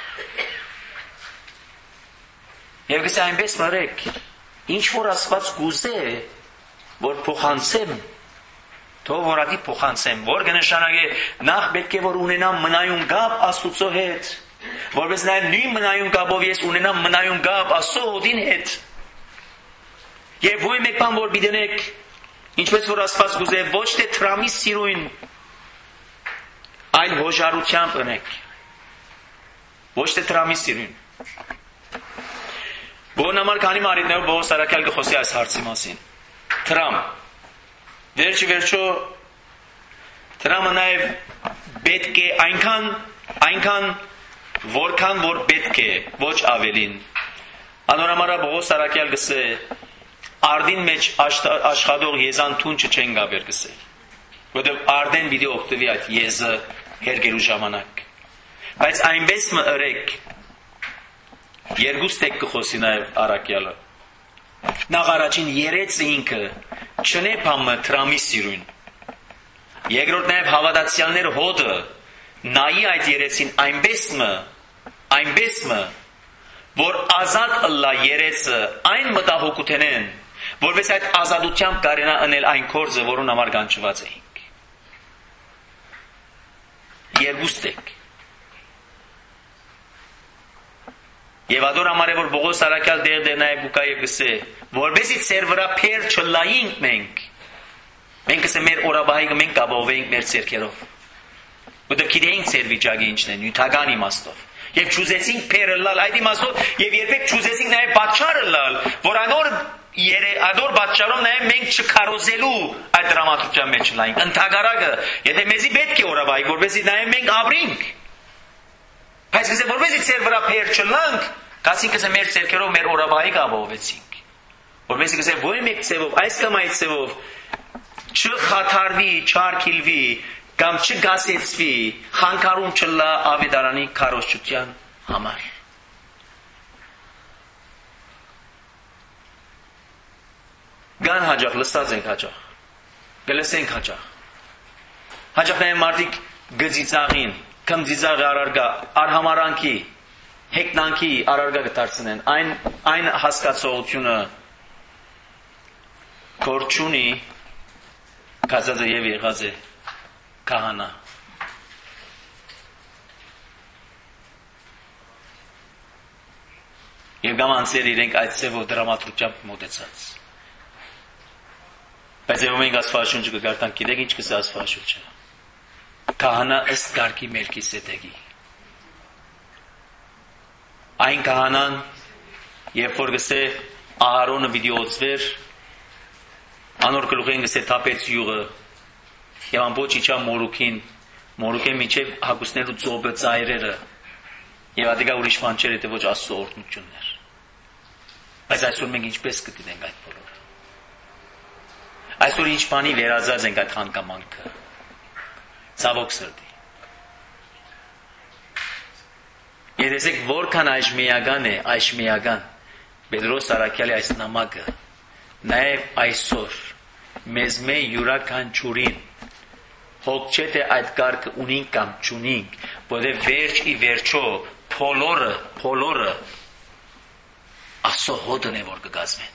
[SPEAKER 2] եւ գսե այնպես մարեք ինչ որ Աստված գուզե որ փոխանցեմ թող որ ադի փոխանցեմ որ կնշանակե նախ պետք է որ ունենամ մնայուն գապ Աստուծո հետ որպես նաեւ նույն մնայուն գապով ես ունենամ մնայուն գապ Աստծո հոտին հետ եւ ո՞յ մեկ բան որ բիդենեք ինչպես որ Աստված գուզե ոչ թե տրամի սիրույն այլ հոժարությամբ ընեք ոչ թե տրամի սիրույն Բոն համար քանի մարիդներով Բողոս Սարաքյալ կխոսի այս հարցի մասին։ Տրամ։ Վերջի վերջո տրամը նաև պետք է այնքան, այնքան որքան որ պետք է, ոչ ավելին։ Անորամարա Բողոս Սարաքյալ գսե արդին մեջ աշխատող եզան թունչը չեն գաբեր գսե։ Որտեղ արդեն պիտի օգտվի այդ եզը հերգելու ժամանակ։ Բայց այնպես մը ըրեք երկուստ եք կխոսի նաև առակյալը։ Նախ առաջին երեցը ինքը չնե պամը տրամի սիրույն։ Երկրորդ նաև հավատացյալներ հոդը նայի այդ երեցին այնպես մը, այնպես մը, որ ազատ ըլլա երեցը այն մտահոգութենեն, որպես այդ ազատությամբ կարենա ընել այն կորձը, որուն համար գանչված էինք։ Երկուստ եք։ Եվ ադոր համար է, որ Բողոս Սարաքյալ դեղ դեղ նաև գուկա և գսե, որբեսի ծեր վրա պեր չլայինք մենք, մենք գսե մեր օրաբահիկը մենք կաբովեինք մեր ծերքերով, որտեղ գիտեինք ծեր վիճակի ինչն է, նյութական իմաստով, և չուզեցինք պերը լալ այդ իմաստով, և երբեք չուզեցինք նաև պատճառը լալ, որ անոր երեադոր պատճառով նաև մենք չքարոզելու այդ դրամատուրգիայի մեջ լայնք ընդհանրակը եթե մեզի պետք է օրավայի որովհետեւ նաև մենք ապրենք բայց գուցե որովհետեւ ծեր վրա փեր չլանք կասին գուցե մեր ծերքերով մեր օրավայի կապովեցինք որովհետեւ գուցե ոչ մեկ ծևով այս կամ այդ ծևով չխաթարվի չարքիլվի կամ չգասեցվի խանգարում չլա ավետարանի քարոզչության համար Գան հաջող, լստած ենք հաջող, գլսենք հաջող, հաջող նաև մարդիկ գծիծաղին, կմծիծաղի արարգա, արհամարանքի, հեկնանքի արարգա կտարցնեն, այն, այն հասկացողությունը կորչունի, կազած է և եղած է կահանա։ Եվ գամ անցեր իրենք այդ ծևով դրամատուրգիամբ մոտեցած։ Բայց ևում ենք ասվաշունչը կգարտանք, գիտեք ինչ կսե ասվաշունչը։ Կահանա ըստ կարգի Մելքիսեդեկի։ Այն կահանան, երբ որ գսե Ահարոնը վիդեոծվեր, անոր գլուխեն գսե թափեց յուղը, եւ ամբողջ իջա մորուքին, մորուքեն միջև հագուստներու ծոբը ծայրերը, եւ ադիգա ուրիշ բան չէր, եթե ոչ Աստծո օրհնություններ։ Բայց այսօր մենք ինչպես կդինենք այդ բոլորը։ Այսօր ինչ բանի վերածած ենք այդ հանգամանքը, ցավոք սրտի։ Երեսեք որքան այժմիական է, այժմիական, Պետրոս Արաքյալի այս նամակը, նաև այսօր, մեզ մե յուրաքանչյուրին, հոգ չէ թե այդ կարգը ունենք կամ չունենք, որտեղ վերջ ի վերջո, փոլորը, փոլորը, Աստծո հոտն է որ կգազմեն։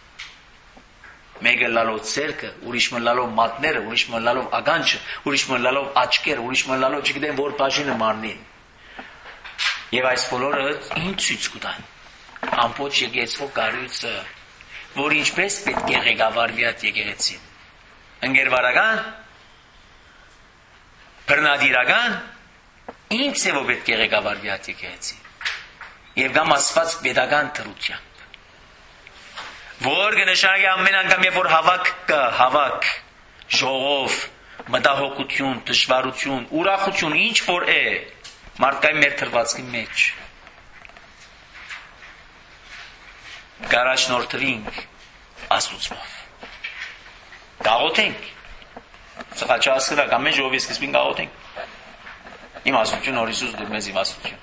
[SPEAKER 2] Մեկը լալով ցերկը, ուրիշ մլալով մատները, ուրիշ մլալով ագանչը, ուրիշ մլալով աչքերը, ուրիշ մլալով չգիտեմ որ բաժինը մարնին։ Եվ այս բոլորը ինչ ցույց կտան։ Ամբողջ եկեղեցու կառույցը, որ ինչպես պետք է ղեկավարվի այդ եկեղեցին։ Ընկերվարական, բռնադիրական, ինչ է որ պետք է ղեկավարվի այդ եկեղեցին։ Եվ գամ ասված պետական թրությամբ։ Որ կնշանակի ամեն անգամ երբ որ հավաք կա, հավաք, ժողով, մտահոգություն, դժվարություն, ուրախություն, ինչ որ է, մարդկային մեր թրվածքի մեջ։ Գարաշնորթվինք Աստուծով։ Գաղոթենք։ Սխաչասկրակ ամեն ժողովի սկզբին գաղոթենք։ Իմաստություն որ Հիսուս դուր մեզ իմաստություն։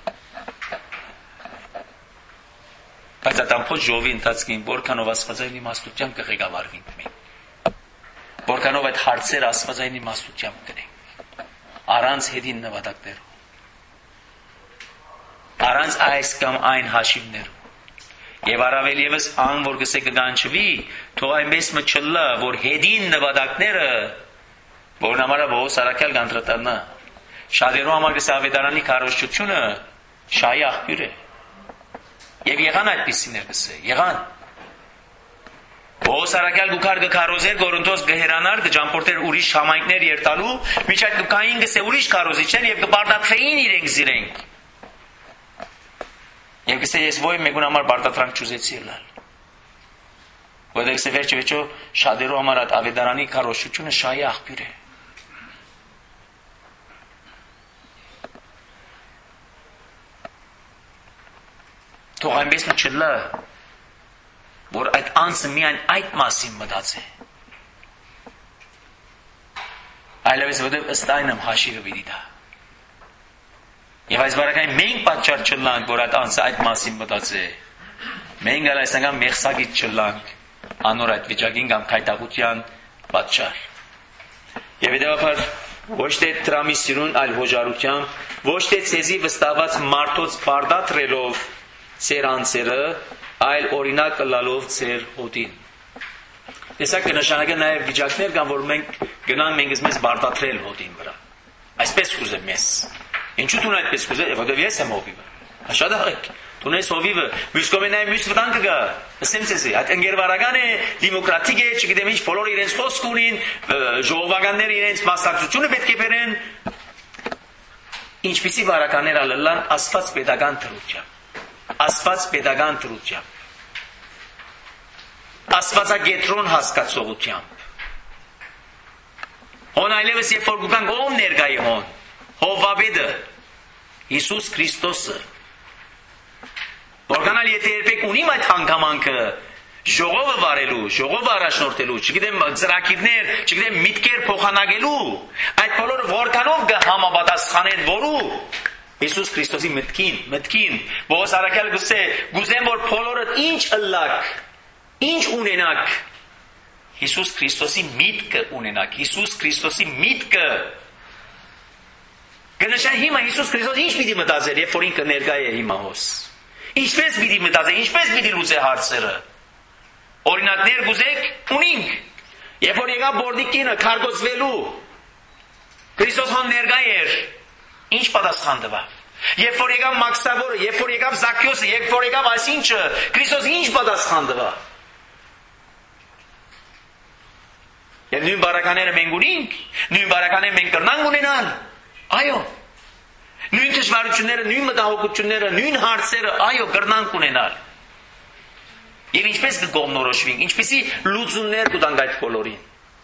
[SPEAKER 2] Բայց այդ ամբողջ ժողովի ընթացքին որքանով աստվածային իմաստությամբ կղեկավարվենք մենք։ Որքանով այդ հարցերը աստվածային իմաստությամբ կնենք։ Առանց հետին նվադակներով։ Առանց այս կամ այն հաշիվներով։ Եվ առավել ևս ան որ գսե կգանչվի, թող այնպես մը չլա, որ հետին նվադակները, որն համարը Պողոս Արաքյալ գանտրտանա, շատերու համար գսե ավետարանի քարոզչությունը շահի աղբյուր է։ Եվ եղան այդպիսիներ գսե, եղան։ Պողոս Արաքյալ գուքար գքարոզեր, Կորինթոս գհերանար, գջամփորդեր ուրիշ համայնքներ երտալու, միջ այդ գկային գսե ուրիշ քարոզիչներ եւ կբարտակվեին իրենք զիրենք։ Եվ գսե ես ոյ մեկուն համար բարտատրանք չուզեցի լալ։ Որտեղ գսե վերջը վերջո շատերու համար այդ ավետարանի քարոզչությունը շահի աղբյուր է։ Թող այնպես չլա, որ այդ անձը միայն այդ մասին մտածի։ Այլևս որտեղ ըստ այնմ հաշիվը պիտի տա։ Եվ այս բարակային մենք պատճառ չլանք, որ այդ անձը այդ մասին մտածի։ Մենք ալ այս անգամ մեղսագիծ չլանք, անոր այդ վիճակին կամ քայտակության պատճառ։ Եվ հետևաբար ոչ թե տրամի սիրուն, այլ հոժարությամբ, ոչ թե ցեզի վստահված մարդոց բարդատրելով ծեր անձերը, այլ օրինակ լալով ծեր հոտին։ Տեսակ կնշանակե նաև վիճակներ կան, որ մենք գնան մենք մեզ բարդատրել հոտին վրա։ Այսպես կուզեմ ես։ Ինչու դու այդպես կուզես, որովհետև ես եմ հովիվը։ Շատ աղեք։ Դու ես հովիվը, մյուս կողմենային մյուս վտանգը կա։ Ասեմ ցեզի, այդ ընկերվարական է, դեմոկրատիկ է, չգիտեմ ինչ, բոլորը իրենց խոսք ունին, ժողովականները իրենց մասնակցությունը պետք է բերեն։ Ինչպիսի վարականներ ալլան Աստված պետական թրությամբ։ Աստված պետական թրությամբ։ աստվածագետրոն հասկացողությամբ։ Հոն այլևս երբ որ գուքանք ով ներկայի հոն, Հովվաբեդը, Հիսուս Քրիստոսը։ Որքանալ եթե երբեք ունիմ այդ հանգամանքը ժողովը վարելու, ժողովը առաջնորդելու, չգիտեմ ծրագիրներ, չգիտեմ միտքեր փոխանակելու, այդ բոլորը որքանով կհամապատասխանեն որու Հիսուս Քրիստոսի մտքին, մտքին։ Պողոս առաքյալը գուցե գուզեմ որ բոլորը ինչ ըլլակ, ինչ ունենակ, Հիսուս Քրիստոսի միտքը ունենակ, Հիսուս Քրիստոսի միտքը։ Կնշան հիմա Հիսուս Քրիստոս ինչ պիտի մտածեր, երբ որ ինքը ներկա է հիմա հոս։ Ինչպես պիտի մտածեր, ինչպես պիտի լուծե հարցերը։ Օրինակներ գուզեք ունինք։ Երբ որ եկավ բորդիկինը քարգոծվելու, Քրիստոս հոն ներկա էր, ինչ պատասխան տվավ։ Երբ որ եկավ Մաքսավորը, երբ որ եկավ Զաքյոսը, երբ որ եկավ այսինչը, Քրիստոս ինչ պատասխան տվավ։ Եվ նույն բարակաները մենք ունենք, նույն բարականները մենք կրնանք ունենալ։ Այո։ Նույն դժվարությունները, նույն մտահոգությունները, նույն հարցերը, այո, կրնանք ունենալ։ Եվ ինչպես կգոմնորոշվենք, ինչպեսի լուծումներ կտանք այդ բոլորին։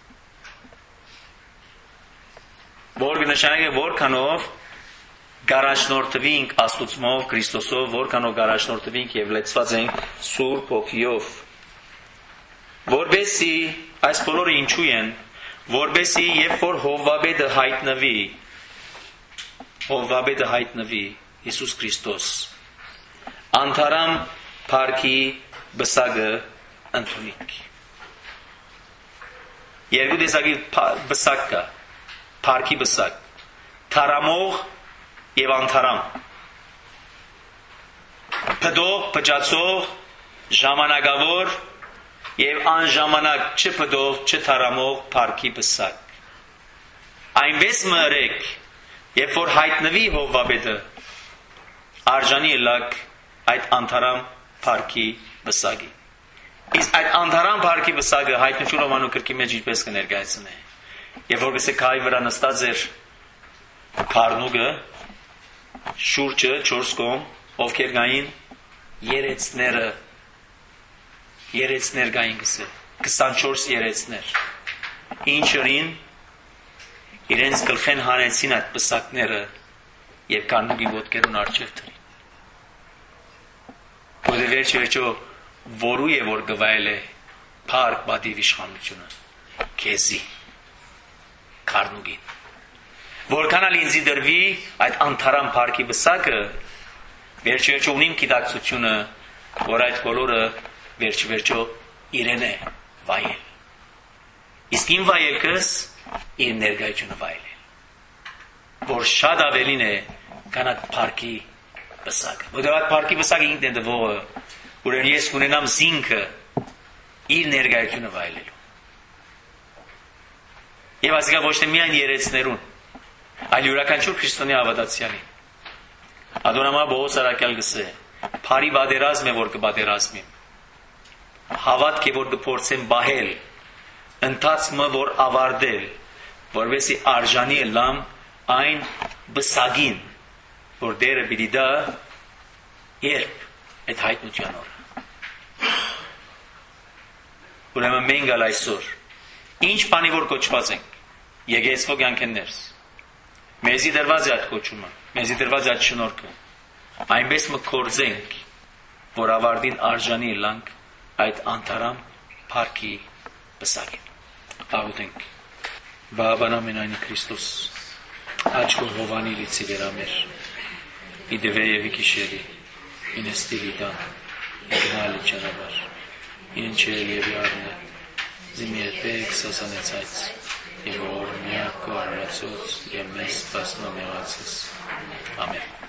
[SPEAKER 2] Որ կնշանակե որքանով գարաշնորթվենք Աստծով, Քրիստոսով, որքանով գարաշնորթվենք եւ լեցված ենք Սուրբ Հոգիով։ Որբեսի այս բոլորը ինչու են, որբեսի երբ որ Հովվաբեդը հայտնվի, Հովվաբեդը հայտնվի Հիսուս Քրիստոս, անթարամ փառքի բսակը ընդունիք։ Երկու տեսակի բսակ կա, փառքի բսակ, թարամող եւ անթարամ։ Փդող, փճացող, ժամանակավոր եւ անժամանակ չփդող, չթարամող փառքի բսակ։ Այնպես մրեք, երբ որ հայտնվի Հովվաբեդը, արժանի ելակ այդ անթարամ փառքի բսակի։ Իսկ այդ անթարամ փառքի բսակը հայտնություն Հովանու գրքի մեջ ինչպես կներկայացնե։ Երբ որ գսե քայի վրա նստած էր քարնուգը, շուրջը չորս կողմ, ովքեր գային երեցները, երեցներ գային գսե, քսանչորս երեցներ։ Ինչերին իրենց գլխեն հանեցին այդ բսակները եւ քարնուգի ոտքերուն արջև դրին։ Որը վերջ վերջո որու է որ գվայել է փառք բադիվ իշխանությունը քեզի քարնուգին որքանալ ինձի դրվի այդ անթարամ փառքի բսակը վերջ վերջո ունիմ գիտակցությունը որ այդ բոլորը վերջ վերջո իրեն է վայել իսկ իմ վայելքս իր ներկայությունը վայելել որ շատ ավելին է քան այդ փառքի բսակը որովհետև այդ փառքի բսակը ինքն է դվողը ուրեմն ես կունենամ զինքը իր ներկայությունը վայելելու եւ ասիկա ոչ թե միայն երեցներուն այլ յուրաքանչյուր քրիստոնյա հավատացյալին Ադոնամա Պողոս առաքյալ գսե փարի բادرազմ է որ կբادرազմիմ հավատք է որ կփորձեմ բահել ընթացքը որ ավարտել որովհետեւ արժանի լամ այն բսագին որ դերը պիտի դա երբ այդ հայտնության օրը ուրեմն մենք ալ այսօր ինչ բանի որ կոչված ենք եկեղեցվո կյանքներս մեզի դրված է այդ կոչումը մեզի դրված է այդ շնորհքը այնպես մը կորձենք որ ավարտին արժանի լանք այդ անթարամ փառքի բսակին աղոթենք բաբանամենայնի Քրիստոս աչքո հովանի լիցի վերամեր իդվե եւ քիշերի ինստիլիտան իգնալի ճանապարհ ինչել եւ արնե զիմիետ սասանեցած եւ որ միակ կարծոց եւ մեզ սպասնո մեղացես ամեն